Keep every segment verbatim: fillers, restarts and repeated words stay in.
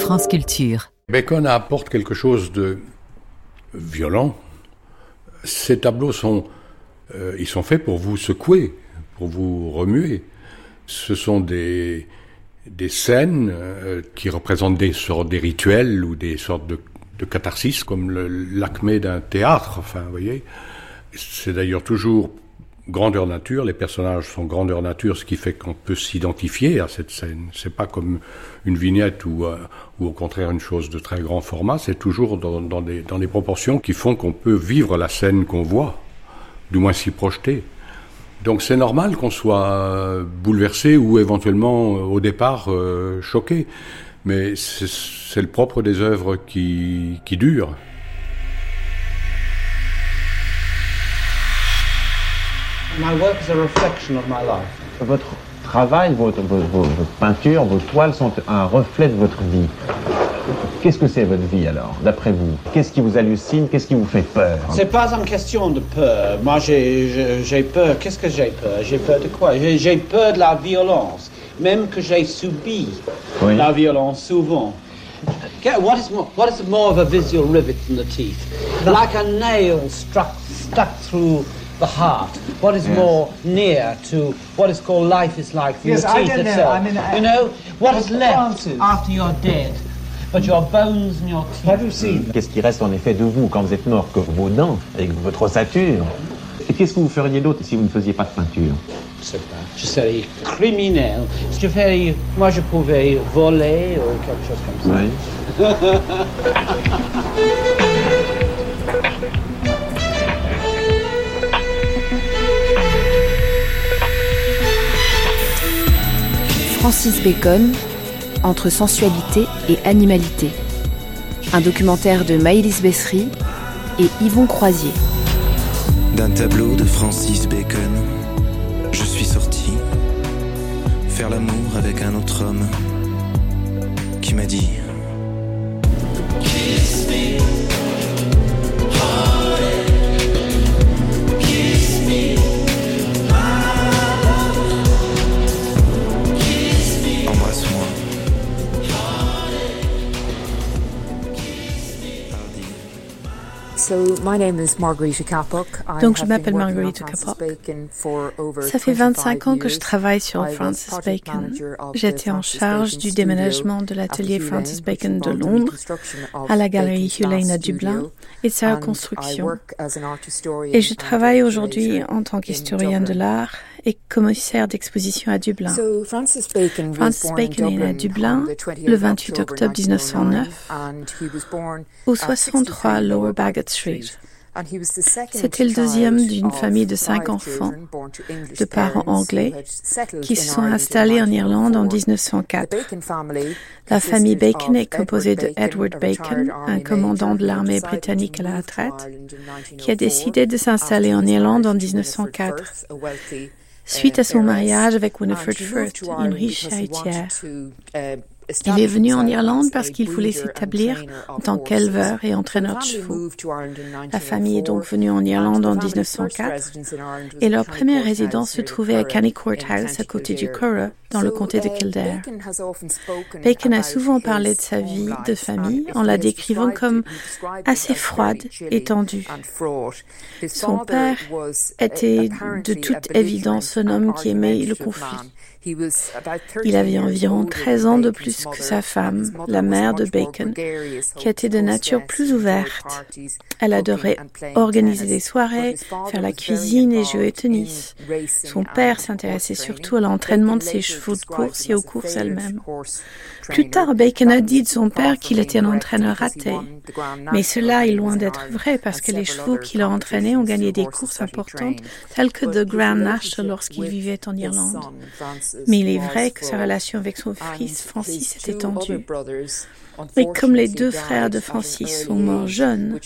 France Culture. Bacon apporte quelque chose de violent. Ces tableaux sont, euh, ils sont faits pour vous secouer, pour vous remuer. Ce sont des, des scènes euh, qui représentent des sortes des rituels ou des sortes de, de catharsis, comme le, l'acmé d'un théâtre. Enfin, vous voyez, c'est d'ailleurs toujours grandeur nature. Les personnages sont grandeur nature, ce qui fait qu'on peut s'identifier à cette scène. C'est pas comme une vignette ou, euh, ou au contraire une chose de très grand format. C'est toujours dans, dans, des, dans des proportions qui font qu'on peut vivre la scène qu'on voit, du moins s'y projeter. Donc c'est normal qu'on soit bouleversé ou éventuellement au départ euh, choqué, mais c'est, c'est le propre des œuvres qui, qui durent. My work is a reflection of my life. Votre travail, votre, vos, vos, votre peinture, vos toiles sont un reflet de votre vie. Qu'est-ce que c'est votre vie alors, d'après vous? Qu'est-ce qui vous hallucine? Qu'est-ce qui vous fait peur? C'est pas une question de peur. Moi, j'ai, j'ai, j'ai peur. Qu'est-ce que j'ai peur? J'ai peur de quoi? J'ai, j'ai peur de la violence, même que j'ai subi oui. la violence souvent. What is more, what is more of a visual rivet than the teeth? Like a nail struck, stuck through the heart. What is yes. more near to what is called life is like from yes, the teeth itself? Know. I mean, I, you know, what is left Francis. After you're dead? But your bones and your teeth. Have you seen? Qu'est-ce qui reste en effet de vous quand vous êtes mort? Que vos dents, avec votre ossature. Et qu'est-ce que vous feriez d'autre si vous ne faisiez pas de peinture? C'est pas. Je serais criminel. Je ferais, moi je pouvais voler ou quelque chose comme ça. Oui. Francis Bacon, entre sensualité et animalité. Un documentaire de Maëlys Bessery et Yvon Croisier. D'un tableau de Francis Bacon, je suis sorti faire l'amour avec un autre homme qui m'a dit Kiss me. Donc je m'appelle Marguerite Kapok. Ça fait vingt-cinq ans que je travaille sur Francis Bacon. J'étais en charge du déménagement de l'atelier Francis Bacon de Londres à la galerie Hugh Lane à Dublin et de sa reconstruction. Et je travaille aujourd'hui en tant qu'historienne de l'art et commissaire d'exposition à Dublin. Francis Bacon est né à Dublin le vingt-huit octobre dix-neuf cent neuf au soixante-trois Lower Baggot Street. C'était le deuxième d'une famille de cinq enfants, de parents anglais, qui se sont installés en Irlande en dix-neuf cent quatre. La famille Bacon est composée de Edward Bacon, un commandant de l'armée britannique à la retraite, qui a décidé de s'installer en Irlande en dix-neuf cent quatre. Suite à son mariage avec Winifred Firth, une riche héritière. Il est venu en Irlande parce qu'il voulait s'établir en tant qu'éleveur et entraîneur de chevaux. La famille est donc venue en Irlande en dix-neuf cent quatre et leur première résidence se trouvait à Canny Court House à côté du Curragh, dans le comté de Kildare. Bacon a souvent parlé de sa vie de famille en la décrivant comme assez froide et tendue. Son père était de toute évidence un homme qui aimait le conflit. Il avait environ treize ans de plus que sa femme, la mère de Bacon, qui était de nature plus ouverte. Elle adorait organiser des soirées, faire la cuisine et jouer au tennis. Son père s'intéressait surtout à l'entraînement de ses chevaux de course et aux courses elles-mêmes. Plus tard, Bacon a dit de son père qu'il était un entraîneur raté. Mais cela est loin d'être vrai parce que les chevaux qu'il a entraînés ont gagné des courses importantes telles que The Grand National lorsqu'il vivait en Irlande. Mais il est vrai que sa relation avec son fils Francis était tendue. Et comme les deux frères de Francis sont morts jeunes,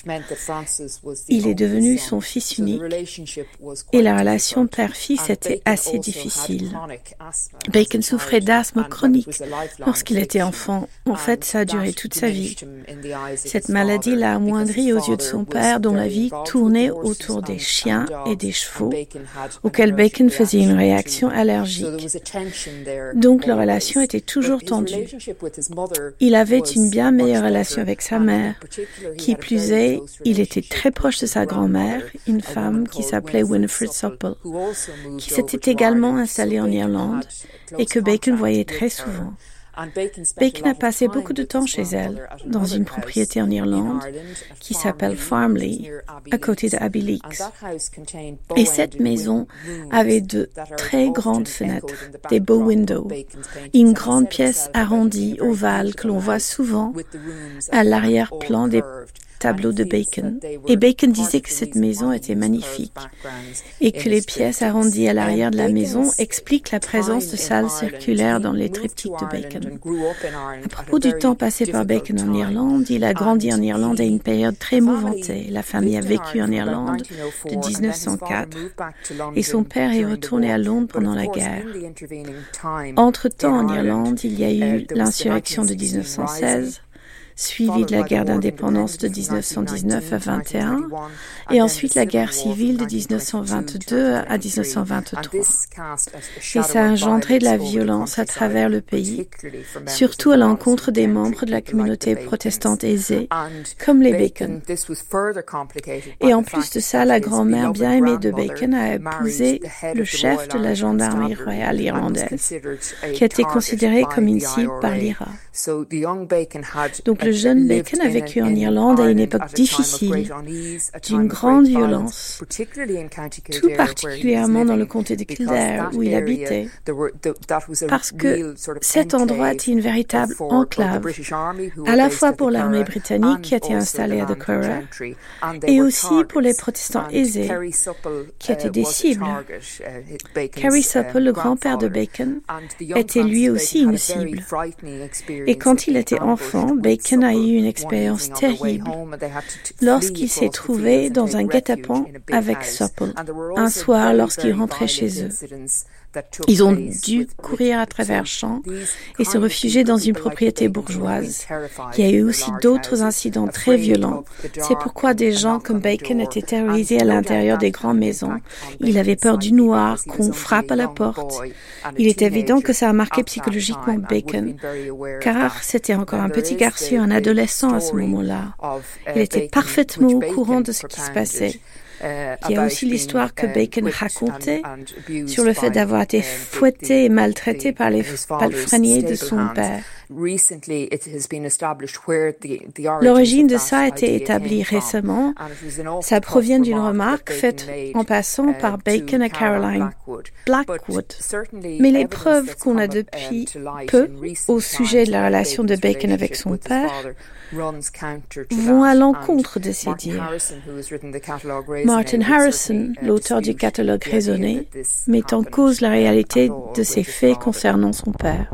il est devenu son fils unique et la relation père-fils était assez difficile. Bacon souffrait d'asthme chronique lorsqu'il était enfant. En fait, ça a duré toute sa vie. Cette maladie l'a amoindri aux yeux de son père, dont la vie tournait autour des chiens et des chevaux, auxquels Bacon faisait une réaction allergique. Donc, leur relation était toujours tendue. Il avait une bien meilleure relation avec sa mère. Qui plus est, il était très proche de sa grand-mère, une femme qui s'appelait Winifred Supple, qui s'était également installée en Irlande et que Bacon voyait très souvent. Bacon a passé beaucoup de temps chez elle, dans une propriété en Irlande qui s'appelle Farmley, à côté de Abbey Leaks. Et cette maison avait de très grandes fenêtres, des bow windows, une grande pièce arrondie, ovale, que l'on voit souvent à l'arrière-plan des tableau de Bacon. Et Bacon disait que cette maison était magnifique et que les pièces arrondies à l'arrière de la maison expliquent la présence de salles circulaires dans les triptyques de Bacon. À propos du temps passé par Bacon en Irlande, il a grandi en Irlande à une période très mouvementée. La famille a vécu en Irlande de dix-neuf cent quatre et son père est retourné à Londres pendant la guerre. Entre-temps, en Irlande, il y a eu l'insurrection de dix-neuf cent seize, suivi de la guerre d'indépendance de dix-neuf cent dix-neuf à vingt et un, et ensuite la guerre civile de dix-neuf cent vingt-deux à dix-neuf cent vingt-trois. Et ça a engendré de la violence à travers le pays, surtout à l'encontre des membres de la communauté protestante aisée, comme les Bacon. Et en plus de ça, la grand-mère bien aimée de Bacon a épousé le chef de la gendarmerie royale irlandaise, qui a été considéré comme une cible par l'I R A. Donc le jeune Bacon a vécu en Irlande à une époque difficile, d'une grande violence, tout particulièrement dans le comté de Kildare où il habitait, parce que cet endroit était une véritable enclave, à la fois pour l'armée britannique qui était installée à The Curragh, et aussi pour les protestants aisés, qui étaient des cibles. Cary Supple, le grand-père de Bacon, était lui aussi une cible. Et quand il était enfant, Bacon a eu une expérience terrible lorsqu'il s'est trouvé dans un guet-apens avec Supple, un soir lorsqu'il rentrait chez eux. Ils ont dû courir à travers champs et se réfugier dans une propriété bourgeoise. Il y a eu aussi d'autres incidents très violents. C'est pourquoi des gens comme Bacon étaient terrorisés à l'intérieur des grandes maisons. Il avait peur du noir, qu'on frappe à la porte. Il est évident que ça a marqué psychologiquement Bacon, car c'était encore un petit garçon, un adolescent à ce moment-là. Il était parfaitement au courant de ce qui se passait. Il y a aussi l'histoire que Bacon racontait sur le fait d'avoir été fouetté et maltraité par les palefreniers de son père. L'origine de ça a été établie récemment. Ça provient d'une remarque faite en passant par Bacon à Caroline Blackwood. Mais les preuves qu'on a depuis peu au sujet de la relation de Bacon avec son père vont à l'encontre de ces dires. Martin Harrison, l'auteur du catalogue raisonné, met en cause la réalité de ces faits concernant son père.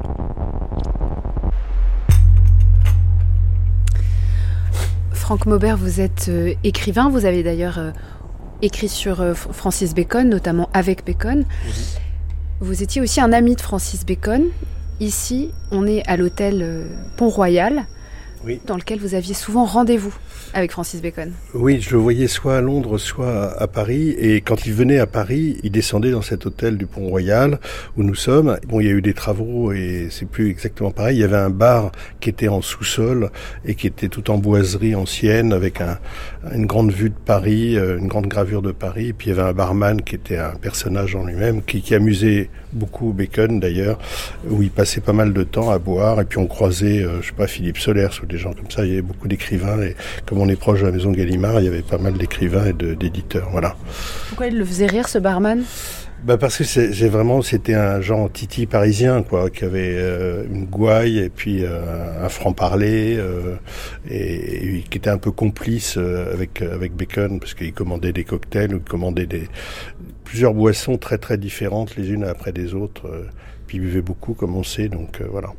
Franck Maubert, vous êtes euh, écrivain, vous avez d'ailleurs euh, écrit sur euh, Francis Bacon, notamment avec Bacon. Oui. Vous étiez aussi un ami de Francis Bacon. Ici, on est à l'hôtel euh, Pont-Royal, oui, dans lequel vous aviez souvent rendez-vous avec Francis Bacon. Oui, je le voyais soit à Londres, soit à Paris. Et quand il venait à Paris, il descendait dans cet hôtel du Pont-Royal où nous sommes. Bon, il y a eu des travaux et c'est plus exactement pareil. Il y avait un bar qui était en sous-sol et qui était tout en boiserie ancienne avec un, une grande vue de Paris, une grande gravure de Paris. Et puis il y avait un barman qui était un personnage en lui-même, qui, qui amusait beaucoup Bacon d'ailleurs, où il passait pas mal de temps à boire. Et puis on croisait, euh, je sais pas, Philippe Solers ou des gens comme ça. Il y avait beaucoup d'écrivains. Et comme on est proche de la maison Gallimard, il y avait pas mal d'écrivains et de, d'éditeurs, voilà. Pourquoi il le faisait rire, ce barman ? Bah parce que c'est, c'est vraiment, c'était un genre titi parisien, quoi, qui avait euh, une gouaille et puis euh, un franc-parler euh, et, et qui était un peu complice euh, avec avec Bacon parce qu'il commandait des cocktails ou il commandait des plusieurs boissons très très différentes les unes après des autres. Euh, puis il buvait beaucoup, comme on sait, donc euh, voilà.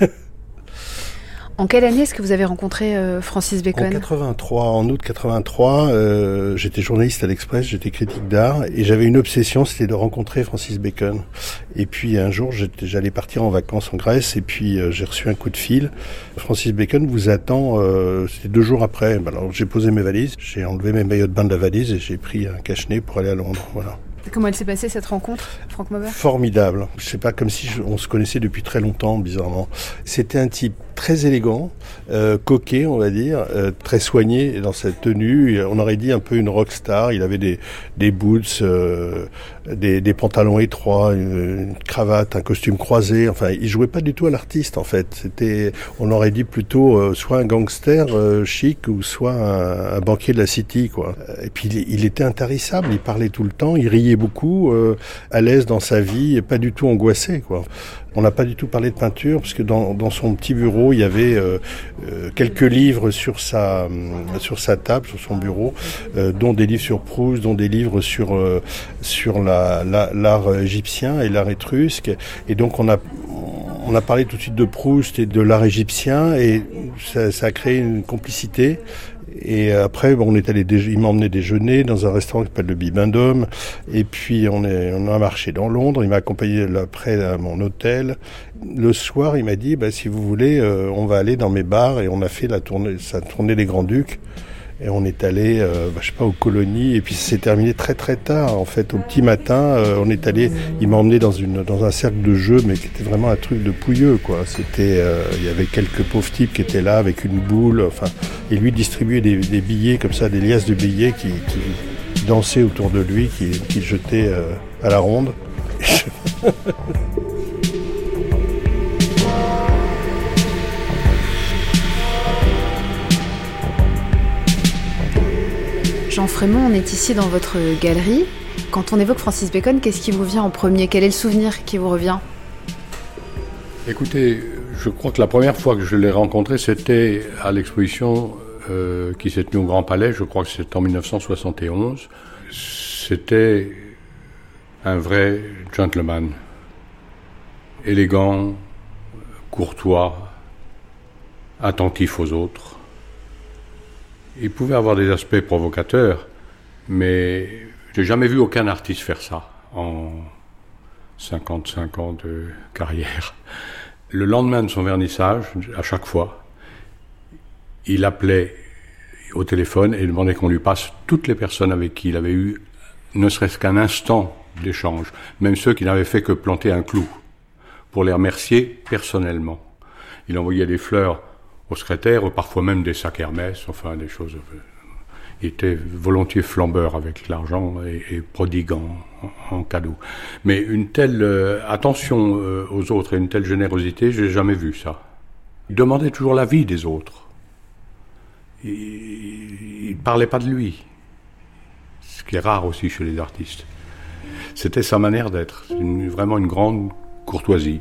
En quelle année est-ce que vous avez rencontré euh, Francis Bacon ? En quatre-vingt-trois, en août quatre-vingt-trois, euh, j'étais journaliste à l'Express, j'étais critique d'art et j'avais une obsession, c'était de rencontrer Francis Bacon. Et puis un jour, j'étais, j'allais partir en vacances en Grèce et puis euh, j'ai reçu un coup de fil. Francis Bacon vous attend, euh, c'était deux jours après. Alors j'ai posé mes valises, j'ai enlevé mes maillots de bain de la valise et j'ai pris un cache-nez pour aller à Londres. Voilà. Comment elle s'est passée cette rencontre, Franck Maubert ? Formidable. Je sais pas, comme si je, on se connaissait depuis très longtemps, bizarrement. C'était un type très élégant, euh, coquet, on va dire, euh, très soigné dans sa tenue. On aurait dit un peu une rockstar. Il avait des, des boots, euh, des, des pantalons étroits, une, une cravate, un costume croisé. Enfin, il jouait pas du tout à l'artiste, en fait. C'était, on aurait dit plutôt euh, soit un gangster euh, chic ou soit un, un banquier de la City, quoi. Et puis il, il était intarissable. Il parlait tout le temps. Il riait beaucoup, euh, à l'aise dans sa vie et pas du tout angoissé, quoi. On n'a pas du tout parlé de peinture parce que dans, dans son petit bureau, il y avait euh, euh, quelques livres sur sa sur sa table, sur son bureau, euh, dont des livres sur Proust, dont des livres sur euh, sur la, la, l'art égyptien et l'art étrusque. Et donc on a on a parlé tout de suite de Proust et de l'art égyptien et ça, ça a créé une complicité. Et après, bon, on est allé, dé- il m'a emmené déjeuner dans un restaurant qui s'appelle le Bibendum. Et puis on est, on a marché dans Londres. Il m'a accompagné après à mon hôtel. Le soir, il m'a dit, bah, si vous voulez, euh, on va aller dans mes bars. Et on a fait la tournée, sa tournée des Grands-Ducs. Et on est allé, euh, bah, je sais pas, aux colonies. Et puis c'est terminé très très tard. En fait, au petit matin, euh, on est allé. Il m'a emmené dans une dans un cercle de jeu, mais qui était vraiment un truc de pouilleux, quoi. C'était, euh, il y avait quelques pauvres types qui étaient là avec une boule. Enfin, et lui distribuait des, des billets comme ça, des liasses de billets qui, qui dansaient autour de lui, qui, qui jetaient euh, à la ronde. Jean Frémont, on est ici dans votre galerie. Quand on évoque Francis Bacon, qu'est-ce qui vous vient en premier ? Quel est le souvenir qui vous revient ? Écoutez, je crois que la première fois que je l'ai rencontré, c'était à l'exposition euh, qui s'est tenue au Grand Palais. Je crois que c'était en dix-neuf cent soixante et onze. C'était un vrai gentleman. Élégant, courtois, attentif aux autres. Il pouvait avoir des aspects provocateurs, mais j'ai jamais vu aucun artiste faire ça en cinquante-cinq ans de carrière. Le lendemain de son vernissage, à chaque fois, il appelait au téléphone et demandait qu'on lui passe toutes les personnes avec qui il avait eu ne serait-ce qu'un instant d'échange, même ceux qui n'avaient fait que planter un clou, pour les remercier personnellement. Il envoyait des fleurs au secrétaire, parfois même des sacs Hermès, enfin des choses. Il était volontiers flambeur avec l'argent et, et prodiguant en, en cadeaux. Mais une telle euh, attention euh, aux autres et une telle générosité, j'ai jamais vu ça. Il demandait toujours l'avis des autres. Il ne parlait pas de lui, ce qui est rare aussi chez les artistes. C'était sa manière d'être, une, vraiment une grande courtoisie.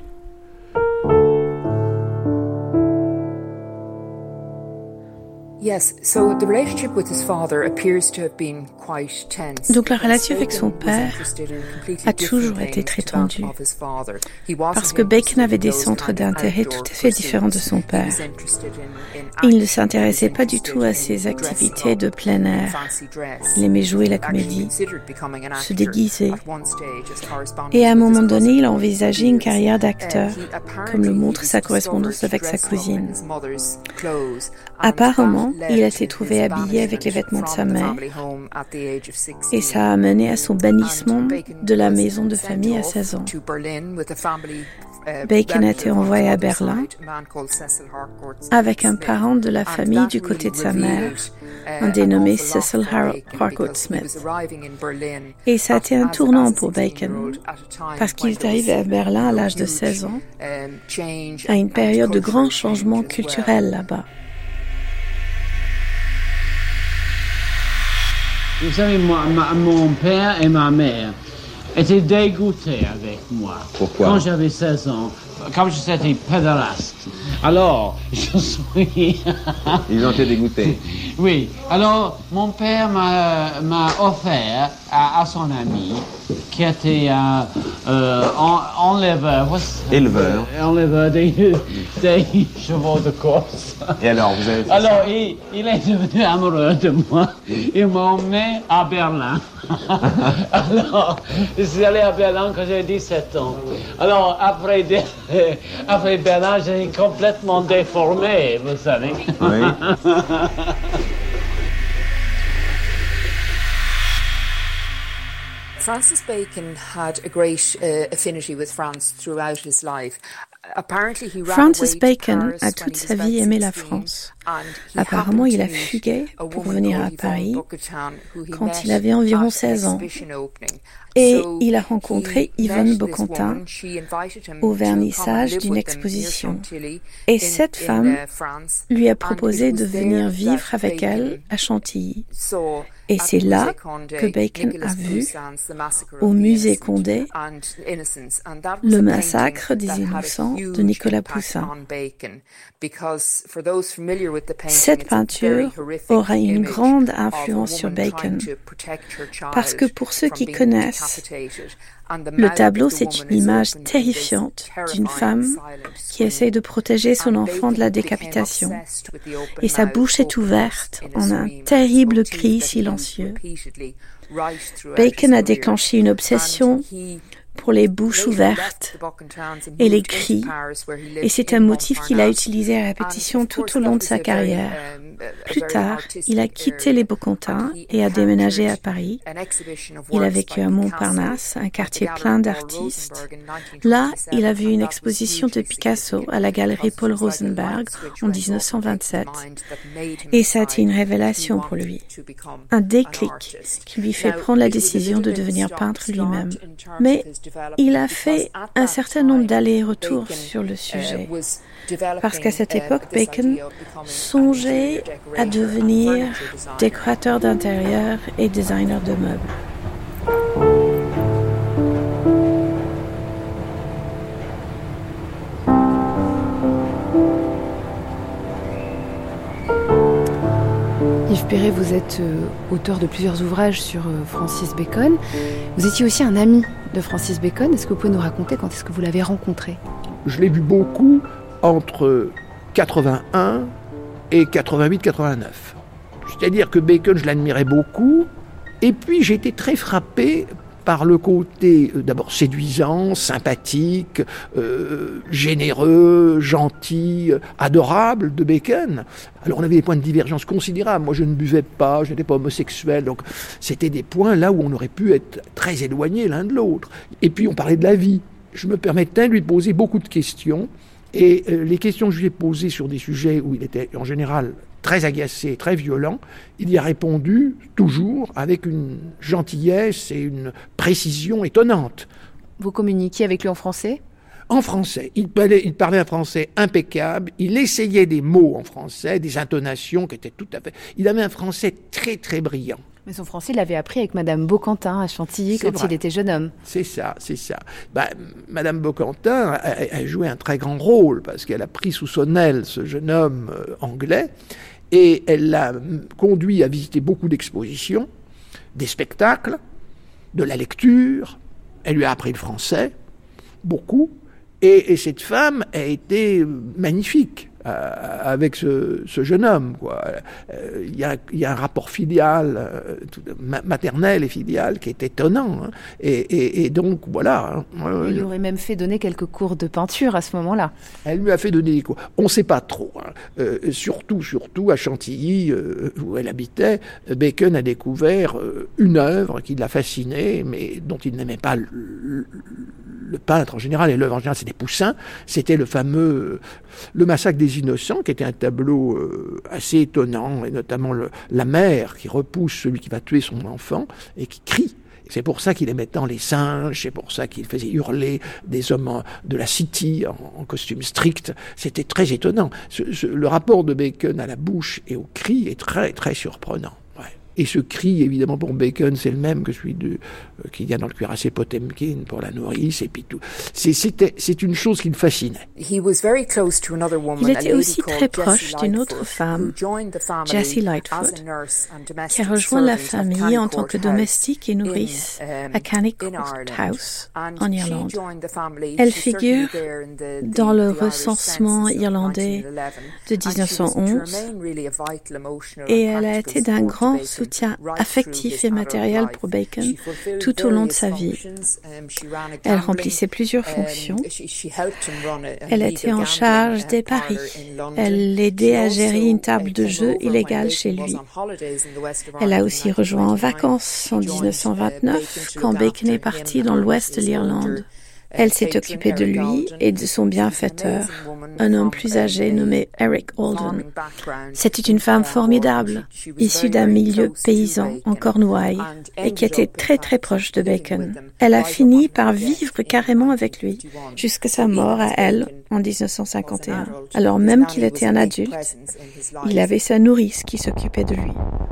Donc la relation avec son père a toujours été très tendue, parce que Bacon avait des centres d'intérêt tout à fait différents de son père. Il ne s'intéressait pas du tout à ses activités de plein air. Il aimait jouer la comédie, se déguiser. Et à un moment donné, il a envisagé une carrière d'acteur, comme le montre sa correspondance avec sa cousine. Apparemment, il a été trouvé habillé avec les vêtements de sa mère et ça a mené à son bannissement de la maison de famille à seize ans. Bacon a été envoyé à Berlin avec un parent de la famille du côté de sa mère, un dénommé Cecil Harcourt Smith. Et ça a été un tournant pour Bacon, parce qu'il est arrivé à Berlin à l'âge de seize ans, à une période de grands changements culturels là-bas. Vous savez, moi, ma, mon père et ma mère étaient dégoûtés avec moi. Pourquoi ? Quand j'avais seize ans, comme j'étais pédéraste. Alors, je suis... Ils ont été dégoûtés. Oui. Alors, mon père m'a, m'a offert à, à son ami, qui était un euh, en, enleveur... Éleveur. Enleveur des, des chevaux de course. Et alors, vous avez fait Alors, ça? il, il est devenu amoureux de moi. Il m'a emmené à Berlin. Alors, je suis allé à Berlin quand j'avais dix-sept ans. Alors, après, après Berlin, j'ai complètement déformé, vous savez. Oui. Francis Bacon had a great uh, affinity with France throughout his life. Francis Bacon a toute sa vie aimé la France. Apparemment, il a fugué pour venir à Paris quand il avait environ seize ans. Et il a rencontré Yvonne Boquentin au vernissage d'une exposition. Et cette femme lui a proposé de venir vivre avec elle à Chantilly. Et c'est là que Bacon a vu, au musée Condé, le massacre des innocents de Nicolas Poussin. Cette peinture aura une grande influence sur Bacon, parce que pour ceux qui connaissent, le tableau, c'est une image terrifiante d'une femme qui essaye de protéger son enfant de la décapitation. Et sa bouche est ouverte en un terrible cri silencieux. Bacon a déclenché une obsession pour les bouches ouvertes et les cris, et c'est un motif qu'il a utilisé à répétition tout au long de sa carrière. Plus tard, il a quitté les Boquentins et a déménagé à Paris. Il a vécu à Montparnasse, un quartier plein d'artistes. Là, il a vu une exposition de Picasso à la galerie Paul Rosenberg en dix-neuf cent vingt-sept. Et ça a été une révélation pour lui, un déclic qui lui fait prendre la décision de devenir peintre lui-même. Mais il a fait un certain nombre d'allers-retours sur le sujet. Parce qu'à cette époque, Bacon songeait à devenir décorateur d'intérieur et designer de meubles. Yves Perret, vous êtes euh, auteur de plusieurs ouvrages sur euh, Francis Bacon. Vous étiez aussi un ami de Francis Bacon. Est-ce que vous pouvez nous raconter quand est-ce que vous l'avez rencontré ? Je l'ai vu beaucoup entre quatre-vingt-un et quatre-vingt-huit quatre-vingt-neuf. C'est-à-dire que Bacon, je l'admirais beaucoup. Et puis, j'ai été très frappé par le côté, euh, d'abord, séduisant, sympathique, euh, généreux, gentil, euh, adorable de Bacon. Alors, on avait des points de divergence considérables. Moi, je ne buvais pas, je n'étais pas homosexuel. Donc, c'était des points là où on aurait pu être très éloignés l'un de l'autre. Et puis, on parlait de la vie. Je me permettais de lui poser beaucoup de questions. Et euh, les questions que je lui ai posées sur des sujets où il était en général très agacé, très violent, il y a répondu toujours avec une gentillesse et une précision étonnante. Vous communiquiez avec lui en français ? En français. Il parlait, il parlait un français impeccable, il essayait des mots en français, des intonations qui étaient tout à fait... Il avait un français très très brillant. Mais son français, il l'avait appris avec Madame Boquentin à Chantilly c'est quand vrai. Il était jeune homme. C'est ça, c'est ça. Bah, Madame Boquentin a, a joué un très grand rôle parce qu'elle a pris sous son aile ce jeune homme euh, anglais et elle l'a conduit à visiter beaucoup d'expositions, des spectacles, de la lecture. Elle lui a appris le français, beaucoup. Et, et cette femme a été magnifique euh, avec ce, ce jeune homme, quoi. Euh, il y a, il y a un rapport filial, euh, tout, maternel et filial qui est étonnant. Hein. Et, et, et donc, voilà. Hein. Il lui aurait même fait donner quelques cours de peinture à ce moment-là. Elle lui a fait donner des cours. On ne sait pas trop. Hein. Euh, surtout, surtout à Chantilly, euh, où elle habitait, Bacon a découvert euh, une œuvre qui l'a fasciné, mais dont il n'aimait pas le, le, le peintre en général, et l'œuvre en général, c'était Poussin. C'était le fameux Le Massacre des Innocents, qui était un tableau euh, assez étonnant, et notamment le, la mère qui repousse celui qui va tuer son enfant et qui crie. C'est pour ça qu'il aimait tant les singes, c'est pour ça qu'il faisait hurler des hommes de la City en, en costume strict. C'était très étonnant. Ce, ce, le rapport de Bacon à la bouche et au cri est très, très surprenant. Et ce cri, évidemment, pour Bacon, c'est le même que celui de, euh, qu'il y a dans le cuirassé Potemkin pour la nourrice, et puis tout. C'est, c'était, c'est une chose qui le fascinait. Il était aussi très proche d'une autre femme, Jessie Lightfoot, qui a rejoint la famille en tant que domestique et nourrice à Canning Court House, en Irlande. Elle figure dans le recensement irlandais de dix-neuf cent onze, et elle a été d'un grand soutien soutien affectif et matériel pour Bacon tout au long de sa vie. Elle remplissait plusieurs fonctions. Elle était en charge des paris. Elle l'aidait à gérer une table de jeu illégale chez lui. Elle a aussi rejoint en vacances en dix-neuf cent vingt-neuf quand Bacon est parti dans l'ouest de l'Irlande. Elle s'est occupée de lui et de son bienfaiteur, un homme plus âgé nommé Eric Alden. C'était une femme formidable, issue d'un milieu paysan en Cornouailles et qui était très très proche de Bacon. Elle a fini par vivre carrément avec lui jusqu'à sa mort à elle en dix-neuf cent cinquante et un. Alors même qu'il était un adulte, il avait sa nourrice qui s'occupait de lui.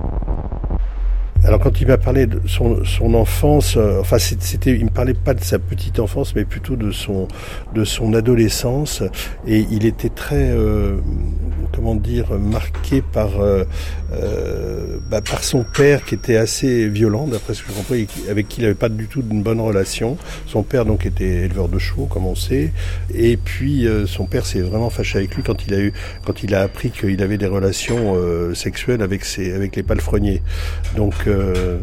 Alors quand il m'a parlé de son, son enfance, euh, enfin c'était, il me parlait pas de sa petite enfance, mais plutôt de son de son adolescence, et il était très, euh, comment dire, marqué par euh, euh, bah, par son père qui était assez violent, d'après ce que je comprends, avec qui il n'avait pas du tout une bonne relation. Son père donc était éleveur de chevaux, comme on sait, et puis euh, son père s'est vraiment fâché avec lui quand il a eu, quand il a appris qu'il avait des relations euh, sexuelles avec ses, avec les palefreniers. Donc Euh,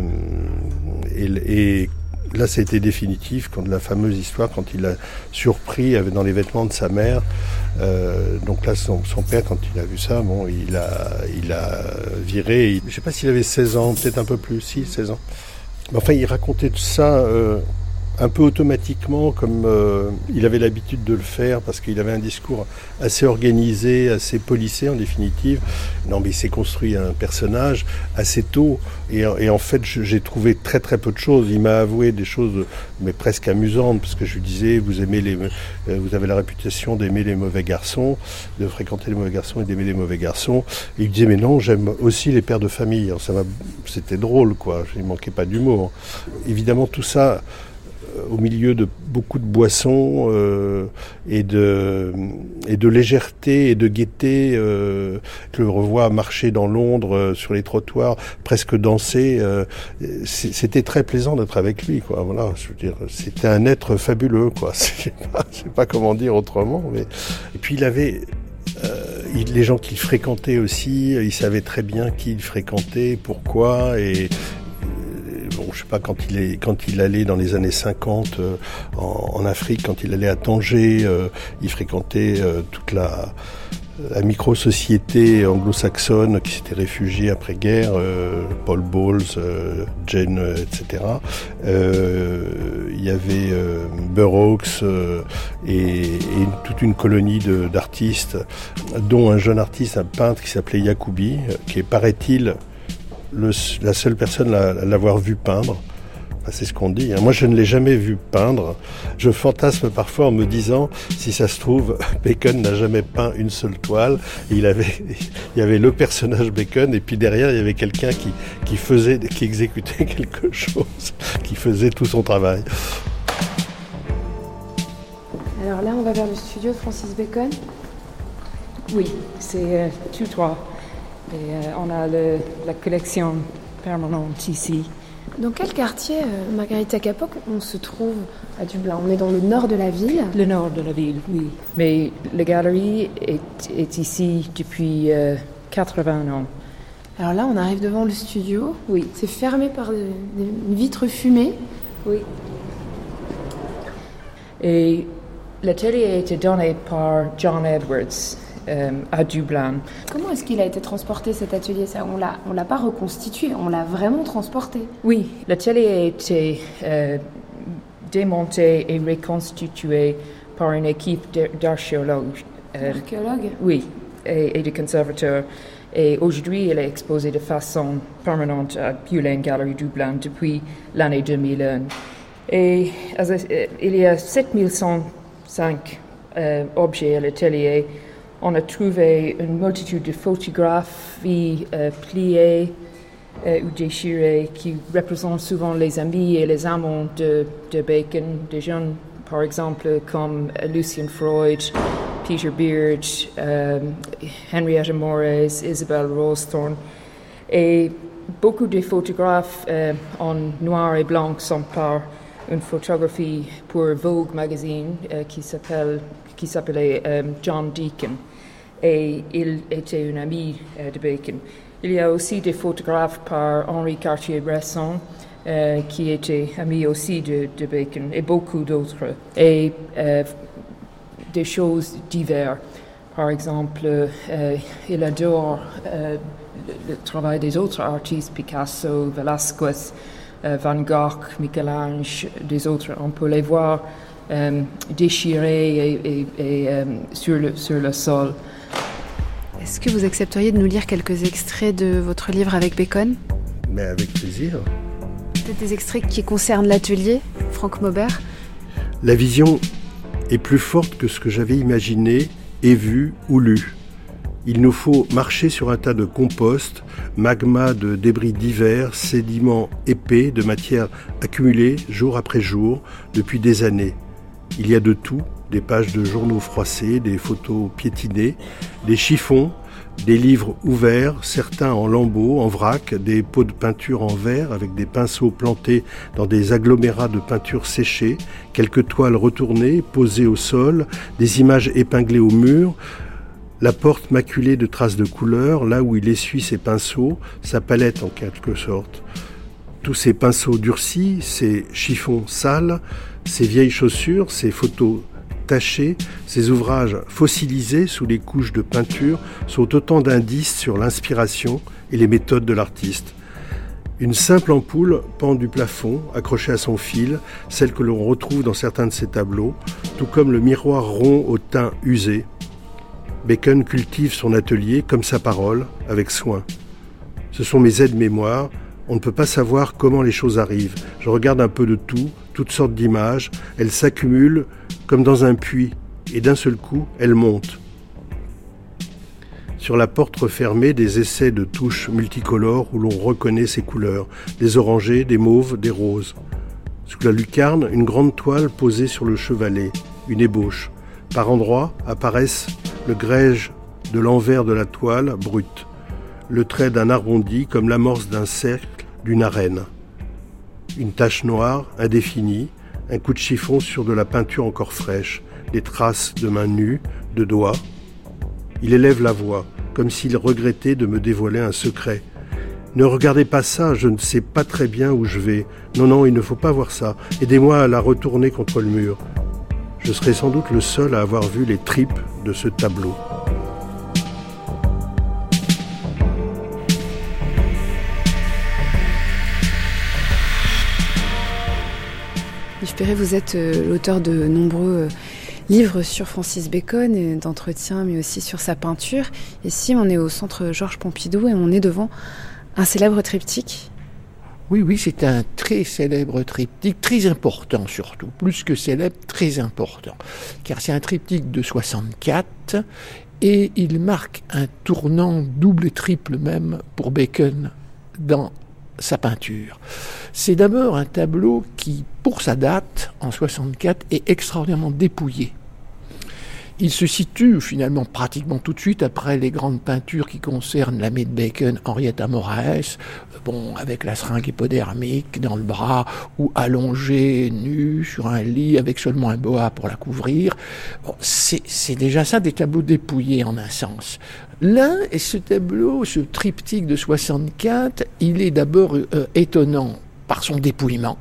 et, et là, ça a été définitif quand la fameuse histoire, quand il l'a surpris dans les vêtements de sa mère. Euh, donc là, son, son père, quand il a vu ça, bon, il a, il a viré. Il, je ne sais pas s'il avait seize ans, peut-être un peu plus, si, seize ans. Mais enfin, il racontait tout ça euh, un peu automatiquement, comme euh, il avait l'habitude de le faire, parce qu'il avait un discours assez organisé, assez policé en définitive. Non, mais il s'est construit un personnage assez tôt, et, et en fait, j'ai trouvé très très peu de choses. Il m'a avoué des choses, mais presque amusantes, parce que je lui disais, vous aimez les, vous avez la réputation d'aimer les mauvais garçons, de fréquenter les mauvais garçons et d'aimer les mauvais garçons. Et il disait, mais non, j'aime aussi les pères de famille. Alors ça m'a, c'était drôle, quoi. Il manquait pas d'humour. Évidemment, tout ça au milieu de beaucoup de boissons euh, et de et de légèreté et de gaieté. Euh, je le revois marcher dans Londres euh, sur les trottoirs, presque danser. Euh, c'était très plaisant d'être avec lui, quoi. Voilà, je veux dire, c'était un être fabuleux, quoi. Je sais pas, je sais pas comment dire autrement, mais et puis il avait Euh, il, les gens qu'il fréquentait aussi, il savait très bien qui il fréquentait, pourquoi, et bon, je sais pas, quand il est, quand il allait dans les années cinquante euh, en, en Afrique, quand il allait à Tanger, euh, il fréquentait euh, toute la, la micro-société anglo-saxonne qui s'était réfugiée après-guerre, euh, Paul Bowles, euh, Jane, euh, et cetera. Euh, il y avait euh, Burroughs euh, et, et une, toute une colonie de, d'artistes, dont un jeune artiste, un peintre qui s'appelait Yacoubi, qui est, paraît-il, Le, la seule personne à, à l'avoir vu peindre. Enfin, c'est ce qu'on dit. Hein. Moi, je ne l'ai jamais vu peindre. Je fantasme parfois en me disant, si ça se trouve, Bacon n'a jamais peint une seule toile. Il avait, il y avait le personnage Bacon, et puis derrière, il y avait quelqu'un qui, qui faisait, qui exécutait quelque chose, qui faisait tout son travail. Alors là, on va vers le studio de Francis Bacon. Oui, c'est euh, tout droit. Et euh, on a le, la collection permanente ici. Dans quel quartier, euh, Margarita Kapok, on se trouve à Dublin? On est dans le nord de la ville? Le nord de la ville, oui. Mais la galerie est, est ici depuis euh, quatre-vingts ans. Alors là, on arrive devant le studio. Oui. C'est fermé par des, des vitres fumées. Oui. Et l'atelier a été donné par John Edwards. Euh, à Dublin. Comment est-ce qu'il a été transporté, cet atelier? Ça, on l'a, on l'a pas reconstitué, on l'a vraiment transporté. Oui, l'atelier a été euh, démonté et reconstitué par une équipe d'archéologues. Euh, Archéologues? Oui, et, et de conservateurs. Et aujourd'hui, il est exposé de façon permanente à Bullen Gallery Dublin depuis l'année deux mille un. Et also, il y a sept mille cent cinq euh, objets à l'atelier. On a trouvé une multitude de photographies euh, pliées euh, ou déchirées qui représentent souvent les amis et les amants de, de Bacon, des jeunes par exemple comme Lucian Freud, Peter Beard, euh, Henrietta Mores, Isabel Rosethorn. Et beaucoup de photographes euh, en noir et blanc sont par une photographie pour Vogue magazine euh, qui s'appelle qui s'appelait euh, John Deacon. et il était un ami euh, de Bacon. Il y a aussi des photographes par Henri Cartier-Bresson, euh, qui était ami aussi de, de Bacon, et beaucoup d'autres. Et euh, des choses diverses. Par exemple, euh, il adore euh, le, le travail des autres artistes, Picasso, Velázquez, euh, Van Gogh, Michel-Ange, des autres. On peut les voir euh, déchirés et, et, et euh, sur, le, sur le sol. Est-ce que vous accepteriez de nous lire quelques extraits de votre livre avec Bacon ? Mais avec plaisir. Peut-être des extraits qui concernent l'atelier, Franck Maubert ? La vision est plus forte que ce que j'avais imaginé et vu ou lu. Il nous faut marcher sur un tas de compost, magma de débris divers, sédiments épais de matière accumulée jour après jour depuis des années. Il y a de tout, des pages de journaux froissés, des photos piétinées, des chiffons, des livres ouverts, certains en lambeaux, en vrac, des pots de peinture en verre avec des pinceaux plantés dans des agglomérats de peinture séchée, quelques toiles retournées, posées au sol, des images épinglées au mur, la porte maculée de traces de couleur, là où il essuie ses pinceaux, sa palette en quelque sorte. Tous ces pinceaux durcis, ces chiffons sales, ces vieilles chaussures, ces photos tachés, ces ouvrages fossilisés sous les couches de peinture sont autant d'indices sur l'inspiration et les méthodes de l'artiste. Une simple ampoule pend du plafond, accrochée à son fil, celle que l'on retrouve dans certains de ses tableaux, tout comme le miroir rond au teint usé. Bacon cultive son atelier comme sa parole, avec soin. Ce sont mes aides-mémoires. On ne peut pas savoir comment les choses arrivent. Je regarde un peu de tout, toutes sortes d'images. Elles s'accumulent comme dans un puits, et d'un seul coup, elles montent. Sur la porte refermée, des essais de touches multicolores où l'on reconnaît ces couleurs, des orangés, des mauves, des roses. Sous la lucarne, une grande toile posée sur le chevalet, une ébauche. Par endroits apparaissent le grège de l'envers de la toile brute, le trait d'un arrondi comme l'amorce d'un cercle d'une arène. Une tache noire, indéfinie, un coup de chiffon sur de la peinture encore fraîche, des traces de mains nues, de doigts. Il élève la voix, comme s'il regrettait de me dévoiler un secret. « Ne regardez pas ça, je ne sais pas très bien où je vais. Non, non, il ne faut pas voir ça. Aidez-moi à la retourner contre le mur. » Je serai sans doute le seul à avoir vu les tripes de ce tableau. Yves Perret, vous êtes euh, l'auteur de nombreux euh, livres sur Francis Bacon, et d'entretiens, mais aussi sur sa peinture. Ici, on est au centre Georges Pompidou et on est devant un célèbre triptyque. Oui, oui, c'est un très célèbre triptyque, très important surtout, plus que célèbre, très important. Car c'est un triptyque de soixante-quatre et il marque un tournant double et triple même pour Bacon dans sa peinture. C'est d'abord un tableau qui, pour sa date, en soixante-quatre, est extraordinairement dépouillé. Il se situe finalement pratiquement tout de suite après les grandes peintures qui concernent l'amie de Bacon, Henrietta Moraes, bon, avec la seringue hypodermique dans le bras, ou allongée, nue, sur un lit, avec seulement un boa pour la couvrir. Bon, c'est, c'est déjà ça, des tableaux dépouillés en un sens. Là, et ce tableau, ce triptyque de soixante-quatre, il est d'abord euh, étonnant par son dépouillement,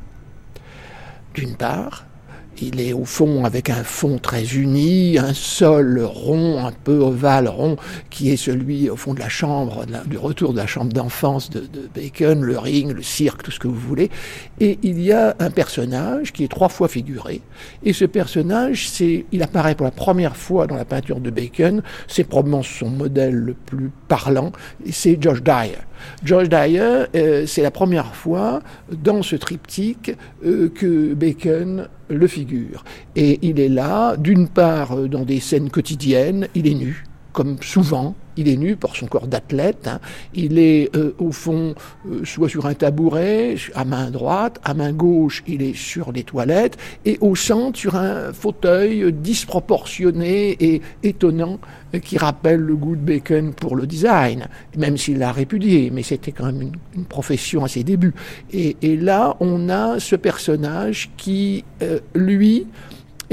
d'une part. Il est au fond avec un fond très uni, un sol rond, un peu ovale rond, qui est celui au fond de la chambre, de la, du retour de la chambre d'enfance de, de Bacon, le ring, le cirque, tout ce que vous voulez. Et il y a un personnage qui est trois fois figuré. Et ce personnage, c'est, il apparaît pour la première fois dans la peinture de Bacon. C'est probablement son modèle le plus parlant. C'est George Dyer. George Dyer, euh, c'est la première fois dans ce triptyque euh, que Bacon le figure. Et il est là, d'une part, dans des scènes quotidiennes, il est nu, comme souvent, il est nu pour son corps d'athlète, hein. Il est euh, au fond euh, soit sur un tabouret, à main droite, à main gauche, il est sur les toilettes, et au centre, sur un fauteuil disproportionné et étonnant, euh, qui rappelle le goût de Bacon pour le design, même s'il l'a répudié, mais c'était quand même une, une profession à ses débuts. Et, et là, on a ce personnage qui, euh, lui, est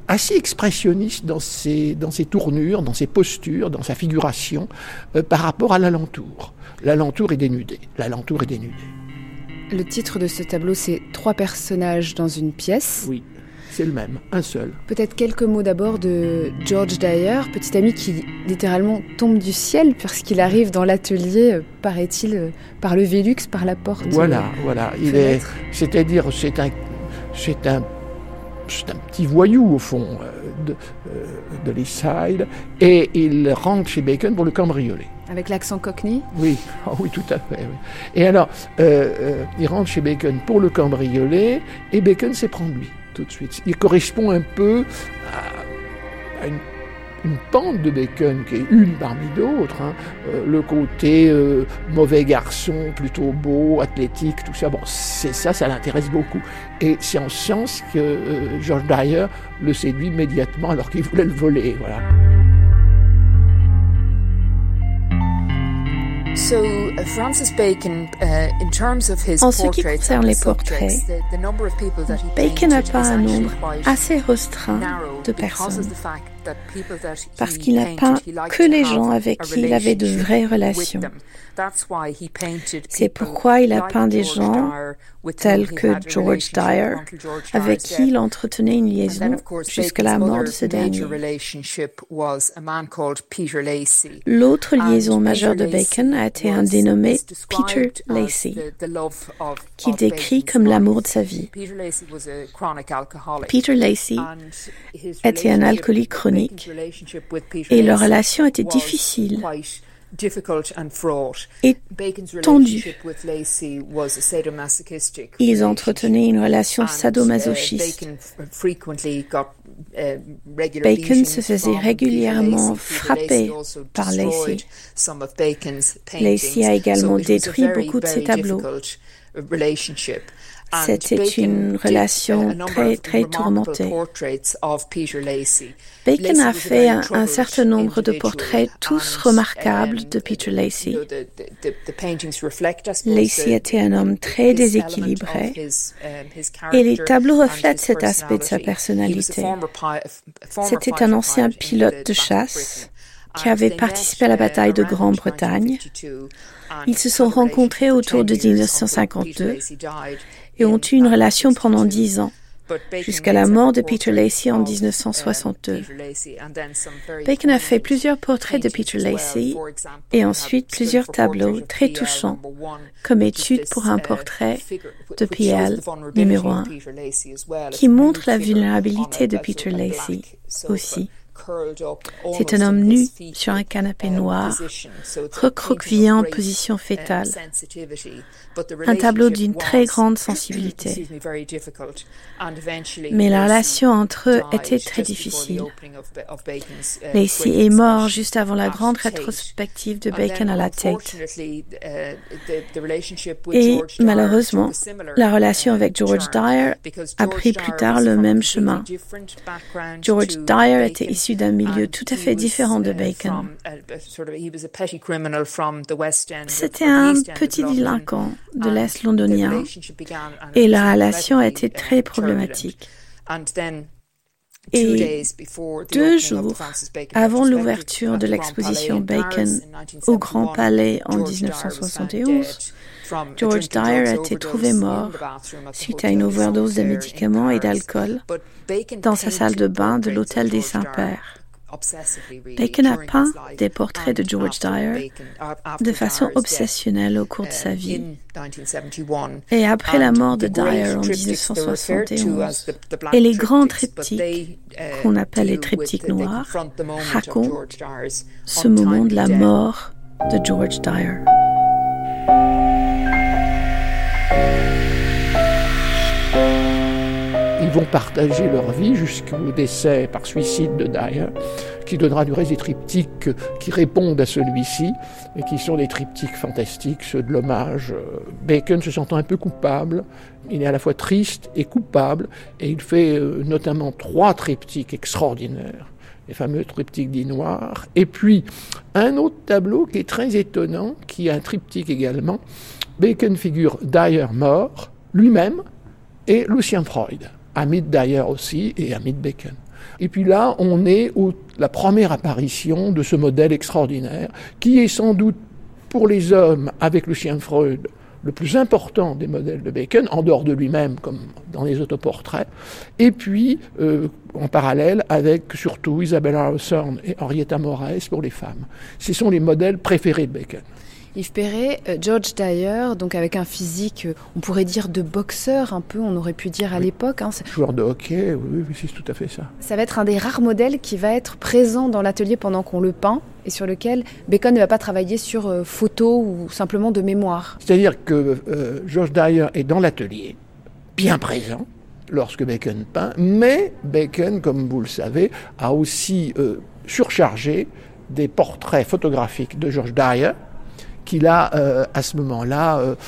assez expressionniste dans ses, dans ses tournures, dans ses postures, dans sa figuration, euh, par rapport à l'alentour. L'alentour est dénudé. L'alentour est dénudé. Le titre de ce tableau, c'est « Trois personnages dans une pièce ». Oui, c'est le même, un seul. Peut-être quelques mots d'abord de George Dyer, petit ami qui littéralement tombe du ciel parce qu'il arrive dans l'atelier, paraît-il, par le Velux, par la porte. Voilà, voilà. Il est, c'est-à-dire, c'est un, c'est un, c'est un petit voyou au fond de, de l'East Side, et il rentre chez Bacon pour le cambrioler. Avec l'accent cockney ? Oui, oh oui, tout à fait. Oui. Et alors, euh, euh, il rentre chez Bacon pour le cambrioler, et Bacon s'éprend de lui, tout de suite. Il correspond un peu à, à une, une pente de Bacon, qui est une parmi d'autres. Hein. Euh, le côté euh, mauvais garçon, plutôt beau, athlétique, tout ça. Bon, c'est ça, ça l'intéresse beaucoup. Et c'est en ce sens que euh, George Dyer le séduit immédiatement, alors qu'il voulait le voler, voilà. So, uh, Francis Bacon, uh, in terms of his en ce qui concerne les portraits, Bacon n'a pas un nombre assez restreint de personnes, parce qu'il n'a peint que les gens avec qui il avait de vraies relations. C'est pourquoi il a peint des gens tels que George Dyer, avec qui il entretenait une liaison jusqu'à la mort de ce dernier. L'autre liaison majeure de Bacon a été un dénommé Peter Lacey, qu'il décrit comme l'amour de sa vie. Peter Lacey était un alcoolique chronique et leur relation était difficile et tendue. Ils entretenaient une relation sadomasochiste. Bacon se faisait régulièrement frapper par Lacey. Lacey a également détruit beaucoup de ses tableaux. C'était une relation très, très tourmentée. Bacon a fait un, un certain nombre de portraits, tous remarquables, de Peter Lacey. Lacey était un homme très déséquilibré, et les tableaux reflètent cet aspect de sa personnalité. C'était un ancien pilote de chasse qui avait participé à la bataille de Grande-Bretagne. Ils se sont rencontrés autour de dix-neuf cent cinquante-deux et ont eu une relation pendant dix ans, jusqu'à la mort de Peter Lacey en dix-neuf cent soixante-deux. Bacon a fait plusieurs portraits de Peter Lacey et ensuite plusieurs tableaux très touchants, comme étude pour un portrait de P L numéro un, qui montre la vulnérabilité de Peter Lacey aussi. C'est un homme nu sur un canapé noir, recroquevillé en position fétale. Un tableau d'une très grande sensibilité. Mais la relation entre eux était très difficile. Lacey est mort juste avant la grande rétrospective de Bacon à la Tate. Et malheureusement, la relation avec George Dyer a pris plus tard le même chemin. George Dyer était issu d'un milieu tout à fait différent de Bacon. C'était un petit délinquant de l'Est londonien et la relation a été très problématique. Et deux jours avant l'ouverture de l'exposition Bacon au Grand Palais en dix-neuf cent soixante et onze, George Dyer a été trouvé mort suite à une overdose de médicaments et d'alcool dans sa salle de bain de l'hôtel des Saints-Pères. Bacon a peint des portraits de George Dyer de façon obsessionnelle au cours de sa vie. Et après la mort de Dyer en dix-neuf cent soixante et onze, et les grands triptyques, qu'on appelle les triptyques noirs, racontent ce moment de la mort de George Dyer. Ils vont partager leur vie jusqu'au décès par suicide de Dyer, qui donnera du reste des triptyques qui répondent à celui-ci, et qui sont des triptyques fantastiques, ceux de l'hommage. Bacon se sentant un peu coupable, il est à la fois triste et coupable, et il fait notamment trois triptyques extraordinaires, les fameux triptyques dits noirs, et puis un autre tableau qui est très étonnant, qui est un triptyque également. Bacon figure Dyer mort, lui-même, et Lucien Freud, ami de Dyer aussi, et ami de Bacon. Et puis là, on est à la première apparition de ce modèle extraordinaire, qui est sans doute pour les hommes, avec le chien de Freud, le plus important des modèles de Bacon, en dehors de lui-même, comme dans les autoportraits, et puis euh, en parallèle avec surtout Isabella Hawthorne et Henrietta Moraes pour les femmes. Ce sont les modèles préférés de Bacon. Yves Perret, euh, George Dyer, donc avec un physique, euh, on pourrait dire de boxeur un peu, on aurait pu dire à oui. l'époque. Hein, Joueur de hockey, oui, oui, c'est tout à fait ça. Ça va être un des rares modèles qui va être présent dans l'atelier pendant qu'on le peint et sur lequel Bacon ne va pas travailler sur euh, photo ou simplement de mémoire. C'est-à-dire que euh, George Dyer est dans l'atelier, bien présent, lorsque Bacon peint, mais Bacon, comme vous le savez, a aussi euh, surchargé des portraits photographiques de George Dyer, qu'il a, euh, à ce moment-là, euh,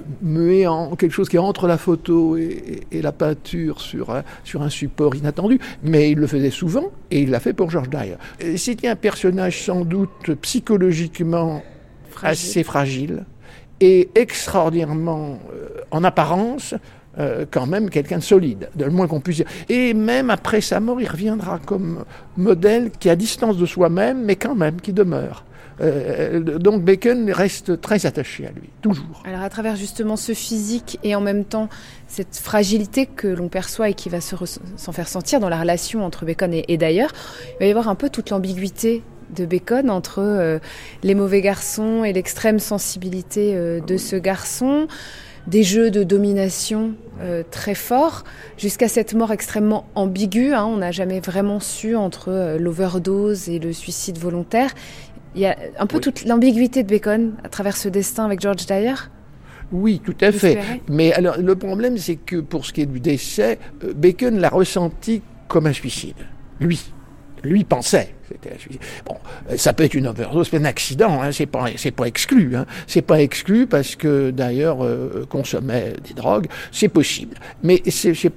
mué en quelque chose qui est entre la photo et, et, et la peinture sur un, sur un support inattendu. Mais il le faisait souvent, et il l'a fait pour George Dyer. Et c'était un personnage sans doute psychologiquement fragile. assez fragile, et extraordinairement, euh, en apparence, euh, quand même quelqu'un de solide, de le moins qu'on puisse dire. Et même après sa mort, il reviendra comme modèle qui est à distance de soi-même, mais quand même qui demeure. Euh, donc Bacon reste très attaché à lui, toujours. Alors à travers justement ce physique et en même temps cette fragilité que l'on perçoit et qui va se re- s'en faire sentir dans la relation entre Bacon et, et Dyer, il va y avoir un peu toute l'ambiguïté de Bacon entre euh, les mauvais garçons et l'extrême sensibilité euh, de ce garçon, des jeux de domination euh, très forts, jusqu'à cette mort extrêmement ambiguë. Hein, on n'a jamais vraiment su entre euh, l'overdose et le suicide volontaire. Il y a un peu oui. toute l'ambiguïté de Bacon à travers ce destin avec George Dyer. Oui, tout à fait. Mais alors, le problème, c'est que pour ce qui est du décès, Bacon l'a ressenti comme un suicide. Lui. Lui pensait. C'était un suicide. Bon, ça peut être une overdose, c'est un accident, hein, c'est pas, c'est pas exclu. Hein. C'est pas exclu parce que, d'ailleurs, euh, consommait des drogues. C'est possible. Mais c'est, c'est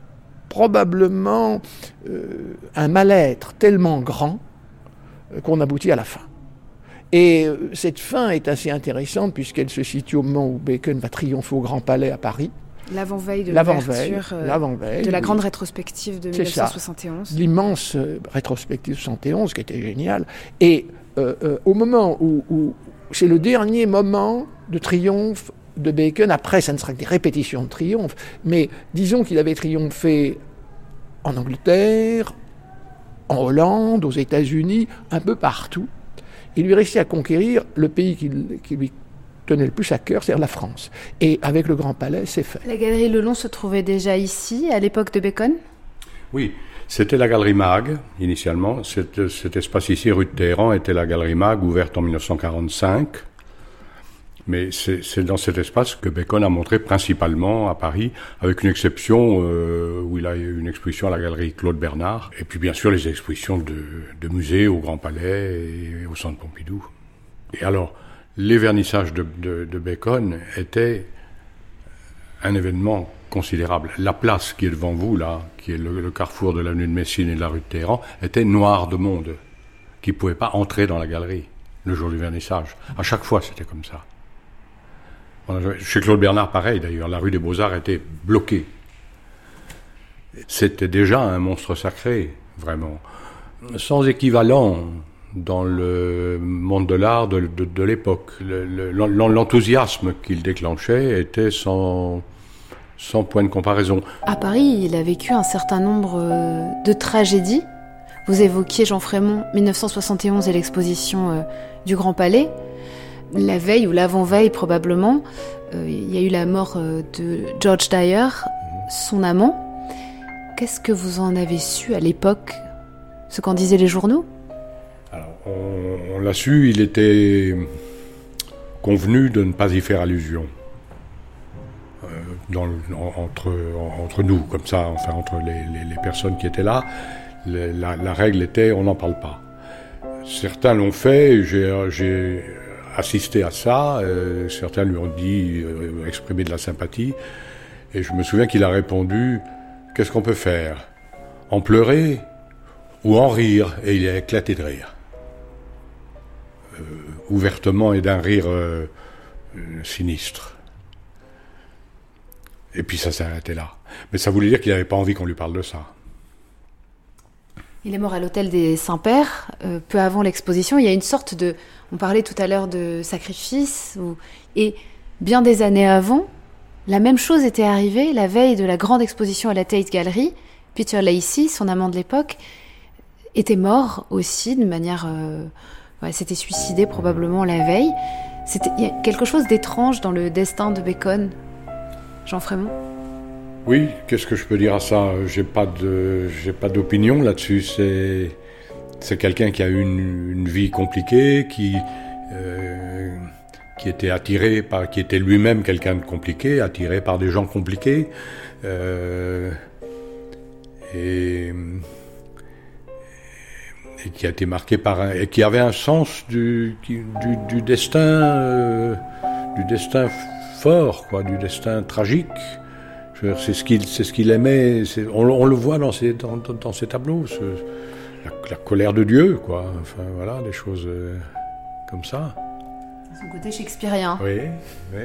probablement euh, un mal-être tellement grand euh, qu'on aboutit à la fin. Et cette fin est assez intéressante puisqu'elle se situe au moment où Bacon va triompher au Grand Palais à Paris. L'avant-veille de l'avant-veille, l'ouverture euh, l'avant-veille, de la oui. grande rétrospective de dix-neuf cent soixante et onze. Ça, l'immense euh, rétrospective soixante et onze qui était géniale. Et euh, euh, au moment où, où c'est le dernier moment de triomphe de Bacon, après ça ne sera que des répétitions de triomphe, mais disons qu'il avait triomphé en Angleterre, en Hollande, aux États-Unis, un peu partout. Il lui restait à conquérir le pays qui, qui lui tenait le plus à cœur, c'est-à-dire la France. Et avec le Grand Palais, c'est fait. La galerie Lelon se trouvait déjà ici, à l'époque de Bacon ? Oui, c'était la galerie Mag, initialement. Cet, cet espace ici, rue de Téhéran, était la galerie Mag, ouverte en dix-neuf cent quarante-cinq. Mais c'est, c'est dans cet espace que Bacon a montré principalement à Paris, avec une exception euh, où il a eu une exposition à la galerie Claude Bernard, et puis bien sûr les expositions de, de musées au Grand Palais et au Centre Pompidou. Et alors, les vernissages de, de, de Bacon étaient un événement considérable. La place qui est devant vous, là, qui est le, le carrefour de l'avenue de Messine et de la rue de Téhéran, était noire de monde, qui ne pouvait pas entrer dans la galerie le jour du vernissage. À chaque fois, c'était comme ça. Chez Claude Bernard, pareil d'ailleurs, la rue des Beaux-Arts était bloquée. C'était déjà un monstre sacré, vraiment. Sans équivalent dans le monde de l'art de, de, de l'époque. Le, le, l'enthousiasme qu'il déclenchait était sans, sans point de comparaison. À Paris, il a vécu un certain nombre de tragédies. Vous évoquiez, Jean Frémont, dix-neuf cent soixante et onze et l'exposition du Grand Palais. La veille ou l'avant-veille probablement, euh, il y a eu la mort euh, de George Dyer, son amant. Qu'est-ce que vous en avez su à l'époque, ce qu'en disaient les journaux ? Alors, on, on l'a su, il était convenu de ne pas y faire allusion. Euh, dans le, entre, entre nous, comme ça, enfin entre les, les, les personnes qui étaient là, les, la, la règle était on n'en parle pas. Certains l'ont fait, j'ai... j'ai assisté à ça, euh, certains lui ont dit, euh, exprimé de la sympathie, et je me souviens qu'il a répondu « Qu'est-ce qu'on peut faire ? En pleurer ou en rire ?» Et il a éclaté de rire. Euh, ouvertement et d'un rire euh, euh, sinistre. Et puis ça s'est arrêté là. Mais ça voulait dire qu'il n'avait pas envie qu'on lui parle de ça. Il est mort à l'hôtel des Saints-Pères, euh, peu avant l'exposition. Il y a une sorte de... On parlait tout à l'heure de sacrifice. Ou, et bien des années avant, la même chose était arrivée la veille de la grande exposition à la Tate Gallery. Peter Lacey, son amant de l'époque, était mort aussi de manière... Euh, ouais, s'était suicidé probablement la veille. C'était, il y a quelque chose d'étrange dans le destin de Bacon. Jean Frémont ? Oui, qu'est-ce que je peux dire à ça ? J'ai pas de, j'ai pas d'opinion là-dessus. C'est, c'est quelqu'un qui a eu une, une vie compliquée, qui, euh, qui était attiré par, qui était lui-même quelqu'un de compliqué, attiré par des gens compliqués, euh, et, et qui a été marqué par un, et qui avait un sens du, du, du destin, euh, du destin fort, quoi, du destin tragique. C'est ce qu'il, c'est ce qu'il aimait. C'est, on, on le voit dans ses, dans, dans ses tableaux, ce, la, la colère de Dieu, quoi. Enfin, voilà, des choses euh, comme ça. Son côté shakespearien. Oui, oui.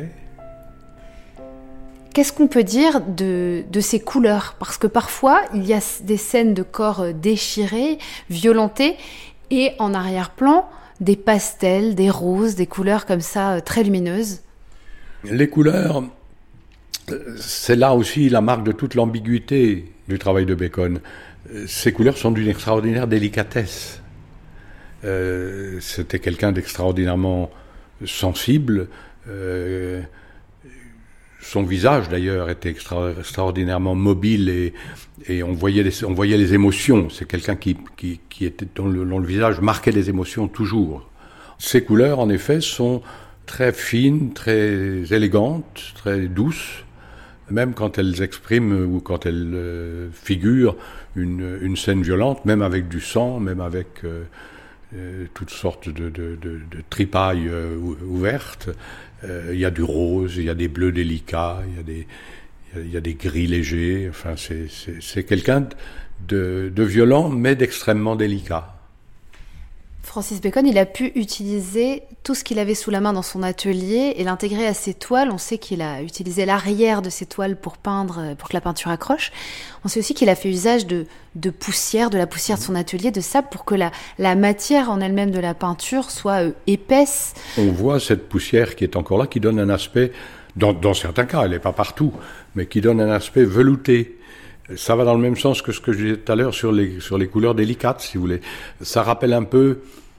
Qu'est-ce qu'on peut dire de, de ces couleurs ? Parce que parfois, il y a des scènes de corps déchirés, violentés, et en arrière-plan, des pastels, des roses, des couleurs comme ça, très lumineuses. Les couleurs... C'est là aussi la marque de toute l'ambiguïté du travail de Bacon. Ces couleurs sont d'une extraordinaire délicatesse. Euh, c'était quelqu'un d'extraordinairement sensible. Euh, son visage, d'ailleurs, était extra, extraordinairement mobile et, et on, voyait les, on voyait les émotions. C'est quelqu'un qui, qui, qui était, dont le, dont le visage marquait les émotions toujours. Ces couleurs, en effet, sont très fines, très élégantes, très douces. Même quand elles expriment ou quand elles euh, figurent une, une scène violente, même avec du sang, même avec euh, euh, toutes sortes de, de, de, de tripailles euh, ouvertes, euh, il y a du rose, il y a des bleus délicats, il y a des, il y a des gris légers. Enfin, c'est, c'est, c'est quelqu'un de, de violent, mais d'extrêmement délicat. Francis Bacon, il a pu utiliser tout ce qu'il avait sous la main dans son atelier et l'intégrer à ses toiles. On sait qu'il a utilisé l'arrière de ses toiles pour peindre, pour que la peinture accroche. On sait aussi qu'il a fait usage de, de poussière, de la poussière de son atelier, de sable, pour que la, la matière en elle-même de la peinture soit euh, épaisse. On voit cette poussière qui est encore là, qui donne un aspect, dans, dans certains cas, elle n'est pas partout, mais qui donne un aspect velouté. Ça va dans le même sens que ce que je disais tout à l'heure sur les, sur les couleurs délicates, si vous voulez. Ça rappelle un peu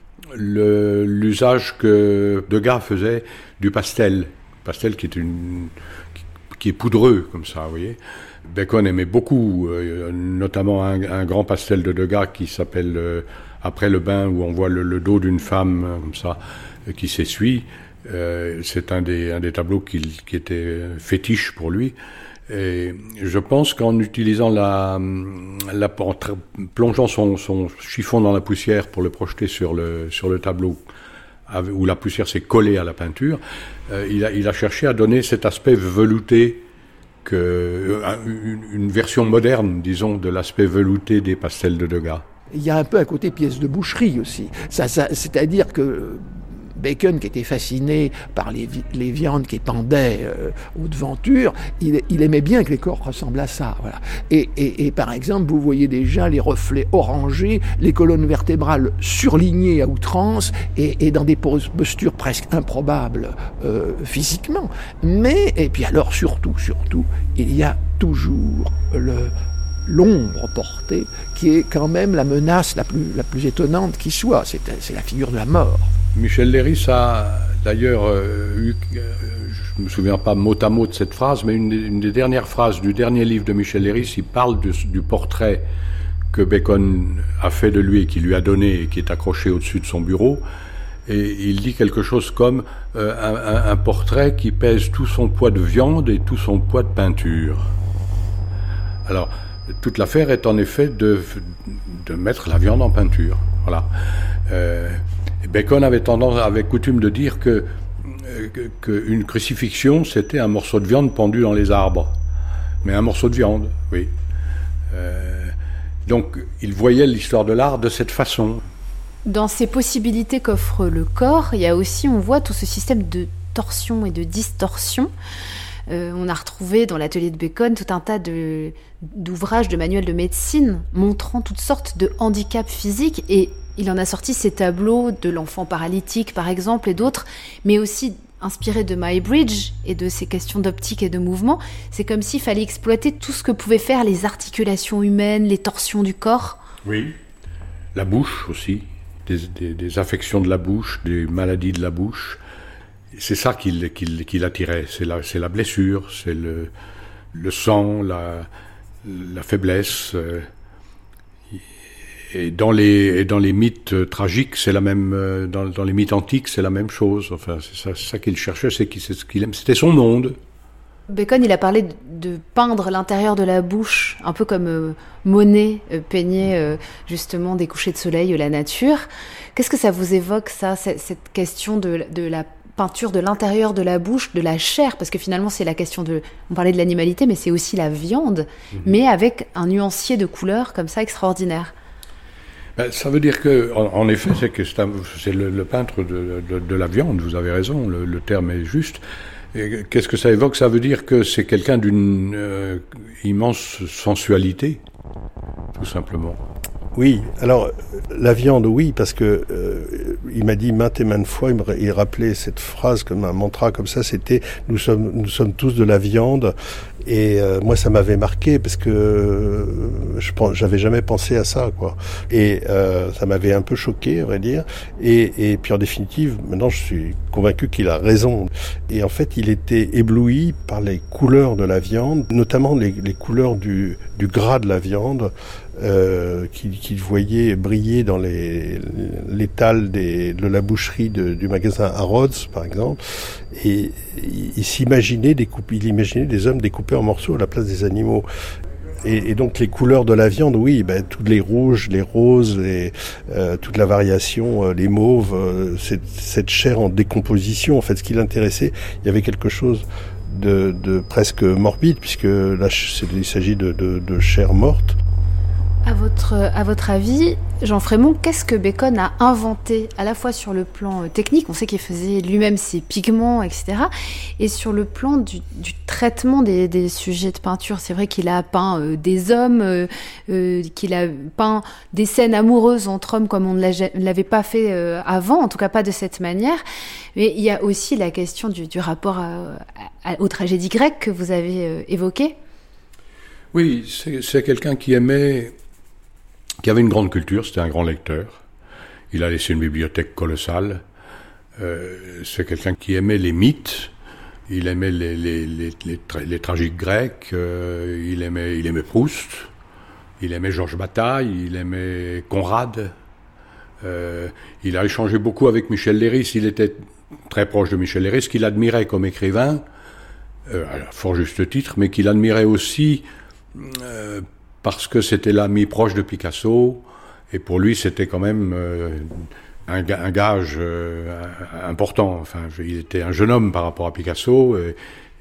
le, l'usage que Degas faisait du pastel. Pastel qui est, une, qui, qui est poudreux, comme ça, vous voyez. Bacon aimait beaucoup, euh, notamment un, un grand pastel de Degas qui s'appelle euh, Après le bain, où on voit le, le dos d'une femme, euh, comme ça, euh, qui s'essuie. Euh, c'est un des, un des tableaux qui, qui était fétiche pour lui. Et je pense qu'en utilisant la, la en plongeant son, son chiffon dans la poussière pour le projeter sur le, sur le tableau, où la poussière s'est collée à la peinture, euh, il, a, il a cherché à donner cet aspect velouté, que, une, une version moderne, disons, de l'aspect velouté des pastels de Degas. Il y a un peu un côté pièce de boucherie aussi. Ça, ça, c'est-à-dire que Bacon, qui était fasciné par les, vi- les viandes qui pendaient euh, aux devantures, il, il aimait bien que les corps ressemblent à ça. Voilà. Et, et, et par exemple, vous voyez déjà les reflets orangés, les colonnes vertébrales surlignées à outrance et, et dans des postures presque improbables euh, physiquement. Mais, et puis alors surtout, surtout, il y a toujours le... l'ombre portée, qui est quand même la menace la plus, la plus étonnante qui soit. C'est, c'est la figure de la mort. Michel Leiris a d'ailleurs euh, eu, euh, je ne me souviens pas mot à mot de cette phrase, mais une, une des dernières phrases du dernier livre de Michel Leiris, il parle de, du portrait que Bacon a fait de lui et qui lui a donné et qui est accroché au-dessus de son bureau. Et il dit quelque chose comme euh, un, un, un portrait qui pèse tout son poids de viande et tout son poids de peinture. Alors, toute l'affaire est en effet de, de mettre la viande en peinture. Voilà. Euh, Bacon avait tendance, avait coutume de dire que, que, que une crucifixion, c'était un morceau de viande pendu dans les arbres. Mais un morceau de viande, oui. Euh, donc, il voyait l'histoire de l'art de cette façon. Dans ces possibilités qu'offre le corps, il y a aussi, on voit tout ce système de torsion et de distorsion. Euh, on a retrouvé dans l'atelier de Bacon tout un tas de, d'ouvrages, de manuels de médecine montrant toutes sortes de handicaps physiques, et il en a sorti ces tableaux de l'enfant paralytique par exemple et d'autres, mais aussi inspiré de Muybridge et de ces questions d'optique et de mouvement. C'est comme s'il fallait exploiter tout ce que pouvaient faire les articulations humaines, les torsions du corps. Oui, la bouche aussi, des, des, des affections de la bouche, des maladies de la bouche. C'est ça qui, qui, qui l'attirait, c'est la, c'est la blessure, c'est le, le sang, la, la faiblesse. Et dans les, et dans les mythes tragiques, c'est la même, dans, dans les mythes antiques, c'est la même chose. Enfin, c'est ça, c'est ça qu'il cherchait, c'est, qu'il, c'est ce qu'il aime, c'était son monde. Bacon, il a parlé de peindre l'intérieur de la bouche, un peu comme euh, Monet euh, peignait euh, justement des couchers de soleil, la nature. Qu'est-ce que ça vous évoque, ça, cette, cette question de, de la peinture de l'intérieur de la bouche, de la chair, parce que finalement c'est la question de, on parlait de l'animalité, mais c'est aussi la viande, mmh. mais avec un nuancier de couleurs comme ça extraordinaire. Ben, ça veut dire que, en, en effet, c'est que c'est, un, c'est le, le peintre de, de, de la viande. Vous avez raison, le, le terme est juste. Et qu'est-ce que ça évoque ? Ça veut dire que c'est quelqu'un d'une euh, immense sensualité, tout simplement. Oui, alors la viande, oui, parce que euh, il m'a dit maintes et maintes fois, il, me, il rappelait cette phrase comme un mantra comme ça, c'était « nous sommes, nous sommes tous de la viande ». Et euh, moi, ça m'avait marqué parce que euh, je pense, j'avais jamais pensé à ça, quoi. Et euh, ça m'avait un peu choqué, à vrai dire. Et, et puis en définitive, maintenant, je suis convaincu qu'il a raison. Et en fait, il était ébloui par les couleurs de la viande, notamment les, les couleurs du, du gras de la viande. Euh, qu'il, qu'il voyait briller dans les l'étal des, de la boucherie de, du magasin Harrods, par exemple, et il, il s'imaginait découper, il imaginait des hommes découpés en morceaux à la place des animaux. Et, et donc les couleurs de la viande, oui, ben, toutes les rouges, les roses, et euh, toute la variation, euh, les mauves, euh, cette, cette chair en décomposition. En fait, ce qui l'intéressait, il y avait quelque chose de, de presque morbide, puisque là, c'est, il s'agit de, de, de chair morte. À votre, à votre avis, Jean Frémont, qu'est-ce que Bacon a inventé à la fois sur le plan technique, on sait qu'il faisait lui-même ses pigments, et cetera, et sur le plan du, du traitement des, des sujets de peinture. C'est vrai qu'il a peint euh, des hommes, euh, euh, qu'il a peint des scènes amoureuses entre hommes comme on ne l'avait pas fait euh, avant, en tout cas pas de cette manière. Mais il y a aussi la question du, du rapport à, à, aux tragédies grecques que vous avez euh, évoquées. Oui, c'est, c'est quelqu'un qui aimait... qui avait une grande culture, c'était un grand lecteur. Il a laissé une bibliothèque colossale. Euh, c'est quelqu'un qui aimait les mythes, il aimait les, les, les, les, tra- les tragiques grecs, euh, il, aimait, il aimait Proust, il aimait Georges Bataille, il aimait Conrad. Euh, il a échangé beaucoup avec Michel Leiris, il était très proche de Michel Leiris, qu'il admirait comme écrivain, euh, à fort juste titre, mais qu'il admirait aussi... Euh, parce que c'était l'ami proche de Picasso, et pour lui c'était quand même euh, un, un gage euh, important. Enfin, il était un jeune homme par rapport à Picasso, et,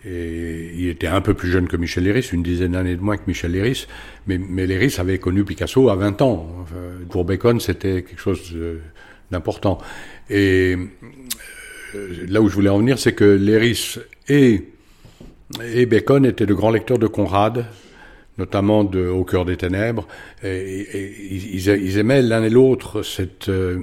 et il était un peu plus jeune que Michel Leiris, une dizaine d'années de moins que Michel Leiris, mais, mais Leiris avait connu Picasso à vingt ans. Enfin, pour Bacon, c'était quelque chose de, d'important. Et euh, là où je voulais en venir, c'est que Leiris et, et Bacon étaient de grands lecteurs de Conrad, notamment de Au cœur des ténèbres, et, et, et ils, ils aimaient l'un et l'autre cette, euh,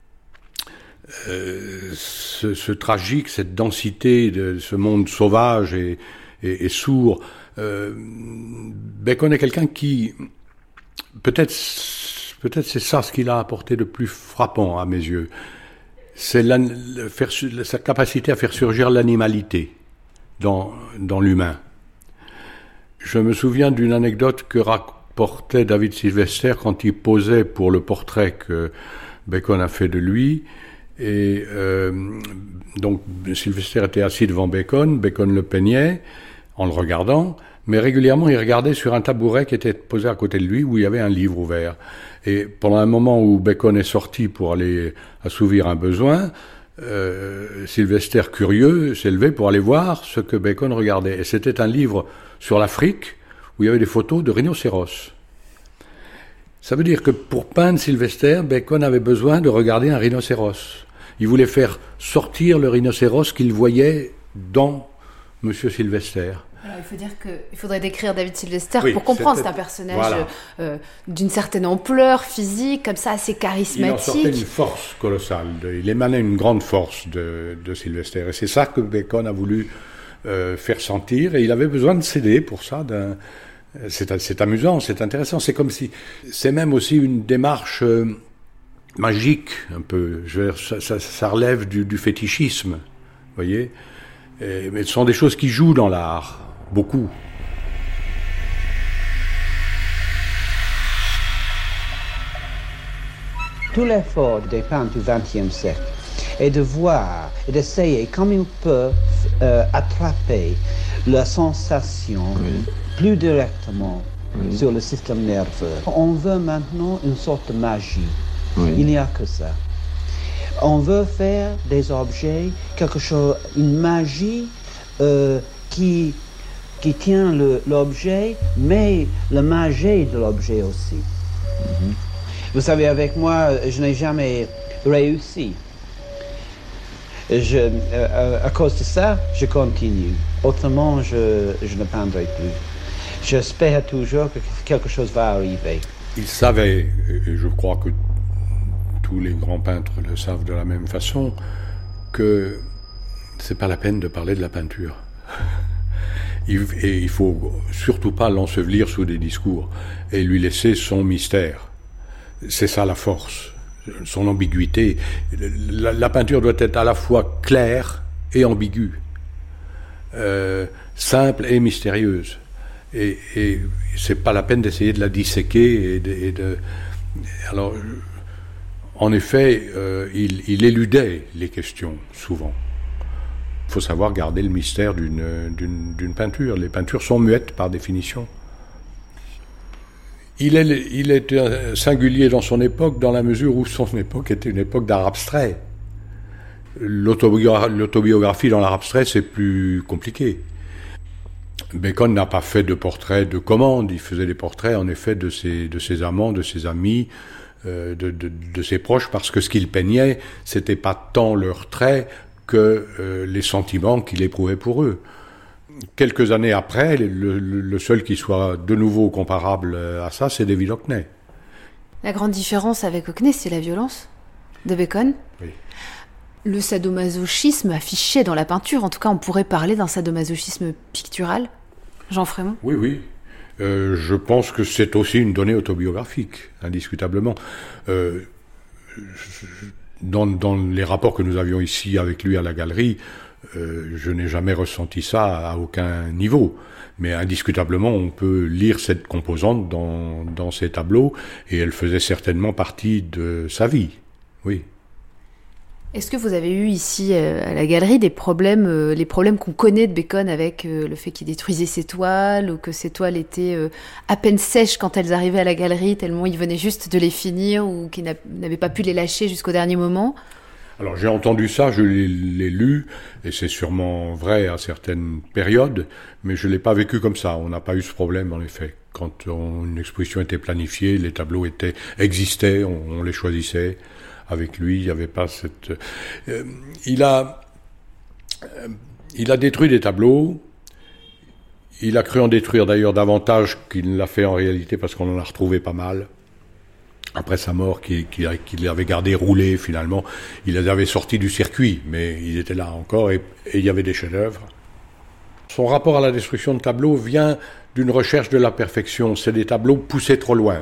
euh, ce, ce tragique, cette densité de ce monde sauvage et, et, et sourd. Euh, Bacon est quelqu'un qui, peut-être, peut-être c'est ça ce qu'il a apporté de plus frappant à mes yeux, c'est la, le, faire, sa capacité à faire surgir l'animalité dans, dans l'humain. Je me souviens d'une anecdote que rapportait David Sylvester quand il posait pour le portrait que Bacon a fait de lui. Et euh, donc Sylvester était assis devant Bacon, Bacon le peignait en le regardant, mais régulièrement il regardait sur un tabouret qui était posé à côté de lui où il y avait un livre ouvert. Et pendant un moment où Bacon est sorti pour aller assouvir un besoin, euh, Sylvester, curieux, s'est levé pour aller voir ce que Bacon regardait. Et c'était un livre sur l'Afrique, où il y avait des photos de rhinocéros. Ça veut dire que pour peindre Sylvester, Bacon avait besoin de regarder un rhinocéros. Il voulait faire sortir le rhinocéros qu'il voyait dans Monsieur Sylvester. Alors, il faut dire qu'il faudrait décrire David Sylvester oui, pour comprendre. C'est un personnage voilà. euh, d'une certaine ampleur physique, comme ça, assez charismatique. Il en sortait une force colossale. De, il émanait une grande force de, de Sylvester. Et c'est ça que Bacon a voulu euh, faire sentir. Et il avait besoin de s'aider pour ça. D'un, c'est, c'est amusant, c'est intéressant. C'est comme si... C'est même aussi une démarche euh, magique, un peu. Je veux dire, ça, ça, ça relève du, du fétichisme, vous voyez. Et, mais ce sont des choses qui jouent dans l'art. Beaucoup. Tout l'effort des peintres du vingtième siècle est de voir et d'essayer comme ils peuvent euh, attraper la sensation oui. plus directement oui. sur le système nerveux. On veut maintenant une sorte de magie. Oui. Il n'y a que ça. On veut faire des objets, quelque chose, une magie euh, qui qui tient le, l'objet, mais la magie de l'objet aussi. Mm-hmm. Vous savez, avec moi, je n'ai jamais réussi. Je, euh, à cause de ça, je continue. Autrement, je, je ne peindrai plus. J'espère toujours que quelque chose va arriver. Il savait, et je crois que tous les grands peintres le savent de la même façon, que c'est pas la peine de parler de la peinture. Et il faut surtout pas l'ensevelir sous des discours et lui laisser son mystère. C'est ça la force, son ambiguïté. La, la peinture doit être à la fois claire et ambiguë, euh, simple et mystérieuse. Et, et c'est pas la peine d'essayer de la disséquer et de. Et de alors, en effet, euh, il, il éludait les questions souvent. Il faut savoir garder le mystère d'une, d'une, d'une peinture. Les peintures sont muettes par définition. Il est, il est singulier dans son époque, dans la mesure où son époque était une époque d'art abstrait. L'autobiographie, l'autobiographie dans l'art abstrait, c'est plus compliqué. Bacon n'a pas fait de portraits de commande. Il faisait des portraits, en effet, de ses, de ses amants, de ses amis, euh, de, de, de ses proches, parce que ce qu'il peignait, c'était pas tant leurs traits que euh, les sentiments qu'il éprouvait pour eux. Quelques années après, le, le seul qui soit de nouveau comparable à ça, c'est David Hockney. La grande différence avec Hockney, c'est la violence de Bacon. Oui. Le sadomasochisme affiché dans la peinture, en tout cas on pourrait parler d'un sadomasochisme pictural. Jean Frémont ? Oui, oui. Euh, je pense que c'est aussi une donnée autobiographique, indiscutablement. Euh, je, Dans, dans les rapports que nous avions ici avec lui à la galerie, euh, je n'ai jamais ressenti ça à aucun niveau. Mais indiscutablement, on peut lire cette composante dans, dans ses tableaux, et elle faisait certainement partie de sa vie. Oui. Est-ce que vous avez eu ici euh, à la galerie des problèmes, euh, les problèmes qu'on connaît de Bacon avec euh, le fait qu'il détruisait ses toiles, ou que ses toiles étaient euh, à peine sèches quand elles arrivaient à la galerie, tellement il venait juste de les finir, ou qu'il n'avait pas pu les lâcher jusqu'au dernier moment ? Alors j'ai entendu ça, je l'ai, l'ai lu, et c'est sûrement vrai à certaines périodes, mais je ne l'ai pas vécu comme ça. On n'a pas eu ce problème en effet. Quand on, une exposition était planifiée, les tableaux étaient, existaient, on, on les choisissait. Avec lui, il n'y avait pas cette... Euh, il a, euh, il a détruit des tableaux. Il a cru en détruire d'ailleurs davantage qu'il ne l'a fait en réalité, parce qu'on en a retrouvé pas mal. Après sa mort, qu'il, qu'il, qu'il avait gardé roulés finalement, il les avait sortis du circuit, mais ils étaient là encore, et, et il y avait des chefs-d'œuvre. Son rapport à la destruction de tableaux vient d'une recherche de la perfection. C'est des tableaux poussés trop loin.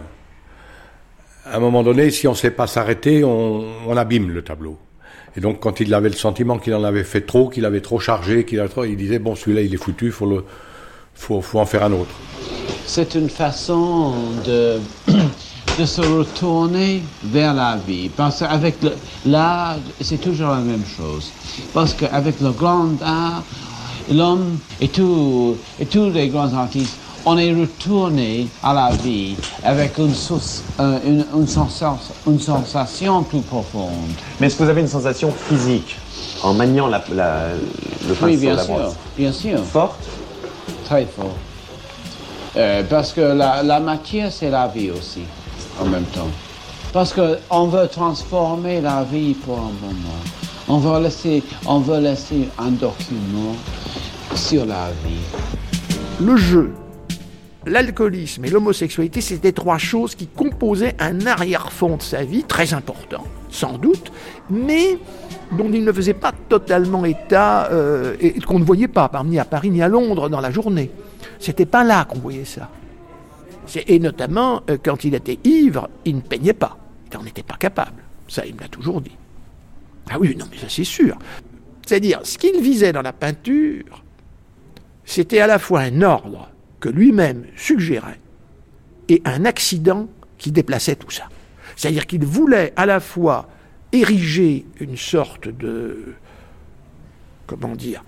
À un moment donné, si on ne sait pas s'arrêter, on, on abîme le tableau. Et donc, quand il avait le sentiment qu'il en avait fait trop, qu'il avait trop chargé, qu'il avait trop, il disait, bon, celui-là, il est foutu, il faut, le, faut, faut en faire un autre. C'est une façon de, de se retourner vers la vie. Parce qu'avec l'art, c'est toujours la même chose. Parce qu'avec le grand art, l'homme et, tout, et tous les grands artistes, on est retourné à la vie avec une, source, euh, une, une, sensation, une sensation plus profonde. Mais est-ce que vous avez une sensation physique en maniant la, la, le pinceau? Oui, bien la sûr, brosse. bien sûr. Forte? Très forte. Euh, parce que la, la matière, c'est la vie aussi, en même temps. Parce qu'on veut transformer la vie pour un moment. On veut laisser, on veut laisser un document sur la vie. Le jeu, l'alcoolisme et l'homosexualité, c'était trois choses qui composaient un arrière-fond de sa vie, très important, sans doute, mais dont il ne faisait pas totalement état, euh, et qu'on ne voyait pas, ni à Paris ni à Londres, dans la journée. C'était pas là qu'on voyait ça. Et notamment, euh, quand il était ivre, il ne peignait pas. Il n'en était pas capable. Ça, il me l'a toujours dit. Ah oui, non, mais ça, c'est sûr. C'est-à-dire, ce qu'il visait dans la peinture, c'était à la fois un ordre que lui-même suggérait et un accident qui déplaçait tout ça. C'est-à-dire qu'il voulait à la fois ériger une sorte de... comment dire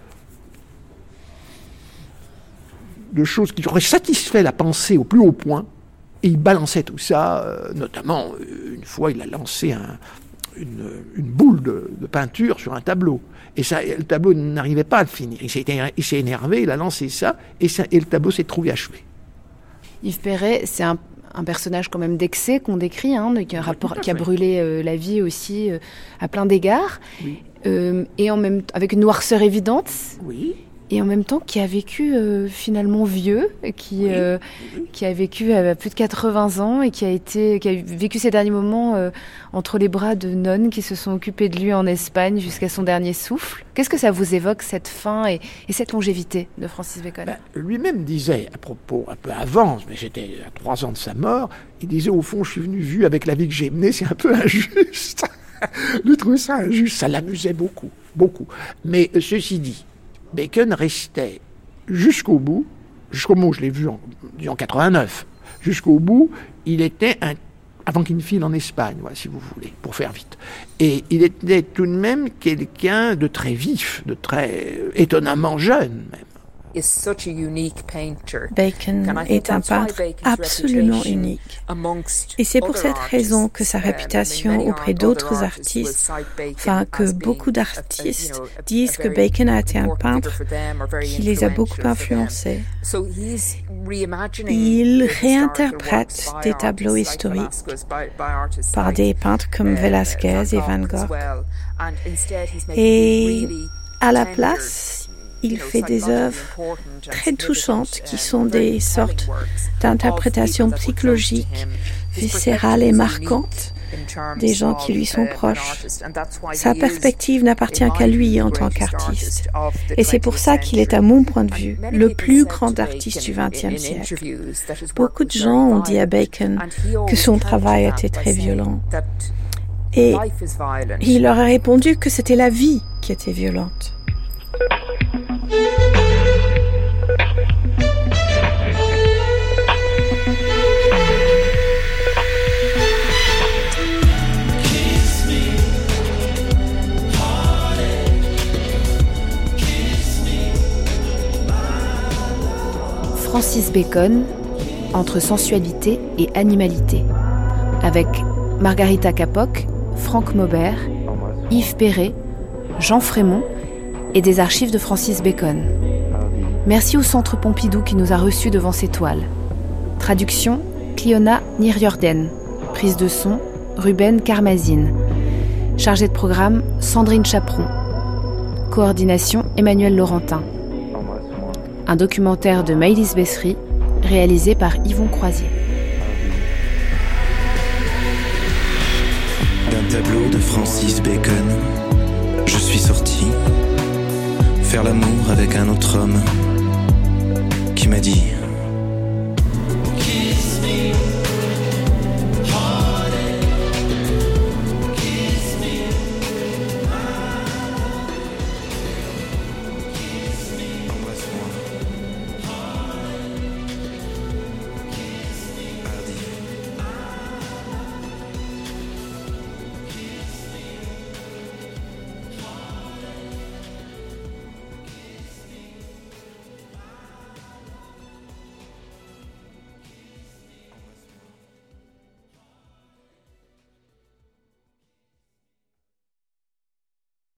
de choses qui auraient satisfait la pensée au plus haut point, et il balançait tout ça, euh, notamment, une fois, il a lancé un, une, une boule de, de peinture sur un tableau, et ça, le tableau n'arrivait pas à le finir. Il s'est, il s'est énervé, il a lancé ça, et, ça, et le tableau s'est trouvé achevé. Yves Perret, c'est un, un personnage quand même d'excès qu'on décrit, hein, qui, a, rapport, qui a brûlé euh, la vie aussi euh, à plein d'égards, oui. euh, et en même avec une noirceur évidente. Oui. Et en même temps, qui a vécu euh, finalement vieux, qui, oui, euh, oui. qui a vécu à plus de quatre-vingts ans et qui a, été, qui a vécu ces derniers moments euh, entre les bras de nonnes qui se sont occupées de lui en Espagne jusqu'à son dernier souffle. Qu'est-ce que ça vous évoque, cette fin et, et cette longévité de Francis Bacon ? Ben, lui-même disait, à propos, un peu avant, mais j'étais à trois ans de sa mort, il disait, au fond, je suis venu vu avec la vie que j'ai menée, c'est un peu injuste. Lui trouvait ça injuste, ça l'amusait beaucoup, beaucoup. Mais ceci dit, Bacon restait jusqu'au bout, jusqu'au moment où je l'ai vu en, en quatre-vingt-neuf, jusqu'au bout, il était un, avant qu'il ne file en Espagne, voilà, si vous voulez, pour faire vite. Et il était tout de même quelqu'un de très vif, de très étonnamment jeune même. Bacon est un peintre absolument unique. Et c'est pour cette raison que sa réputation auprès d'autres artistes, enfin que beaucoup d'artistes disent que Bacon a été un peintre qui les a beaucoup influencés. Il réinterprète des tableaux historiques par des peintres comme Velázquez et Van Gogh. Et à la place, il fait des œuvres très touchantes qui sont des sortes d'interprétations psychologiques, viscérales et marquantes des gens qui lui sont proches. Sa perspective n'appartient qu'à lui en tant qu'artiste. Et c'est pour ça qu'il est, à mon point de vue, le plus grand artiste du vingtième siècle. Beaucoup de gens ont dit à Bacon que son travail était très violent. Et il leur a répondu que c'était la vie qui était violente. Francis Bacon, entre sensualité et animalité, avec Margarita Capoc, Franck Maubert, Yves Perret, Jean Frémont et des archives de Francis Bacon. Merci au Centre Pompidou qui nous a reçus devant ses toiles. Traduction, Cliona Niriorden. Prise de son, Ruben Karmazine. Chargée de programme, Sandrine Chaperon. Coordination, Emmanuel Laurentin. Un documentaire de Maëlys Bessery, réalisé par Yvon Croisier. D'un tableau de Francis Bacon, je suis sorti faire l'amour avec un autre homme qui m'a dit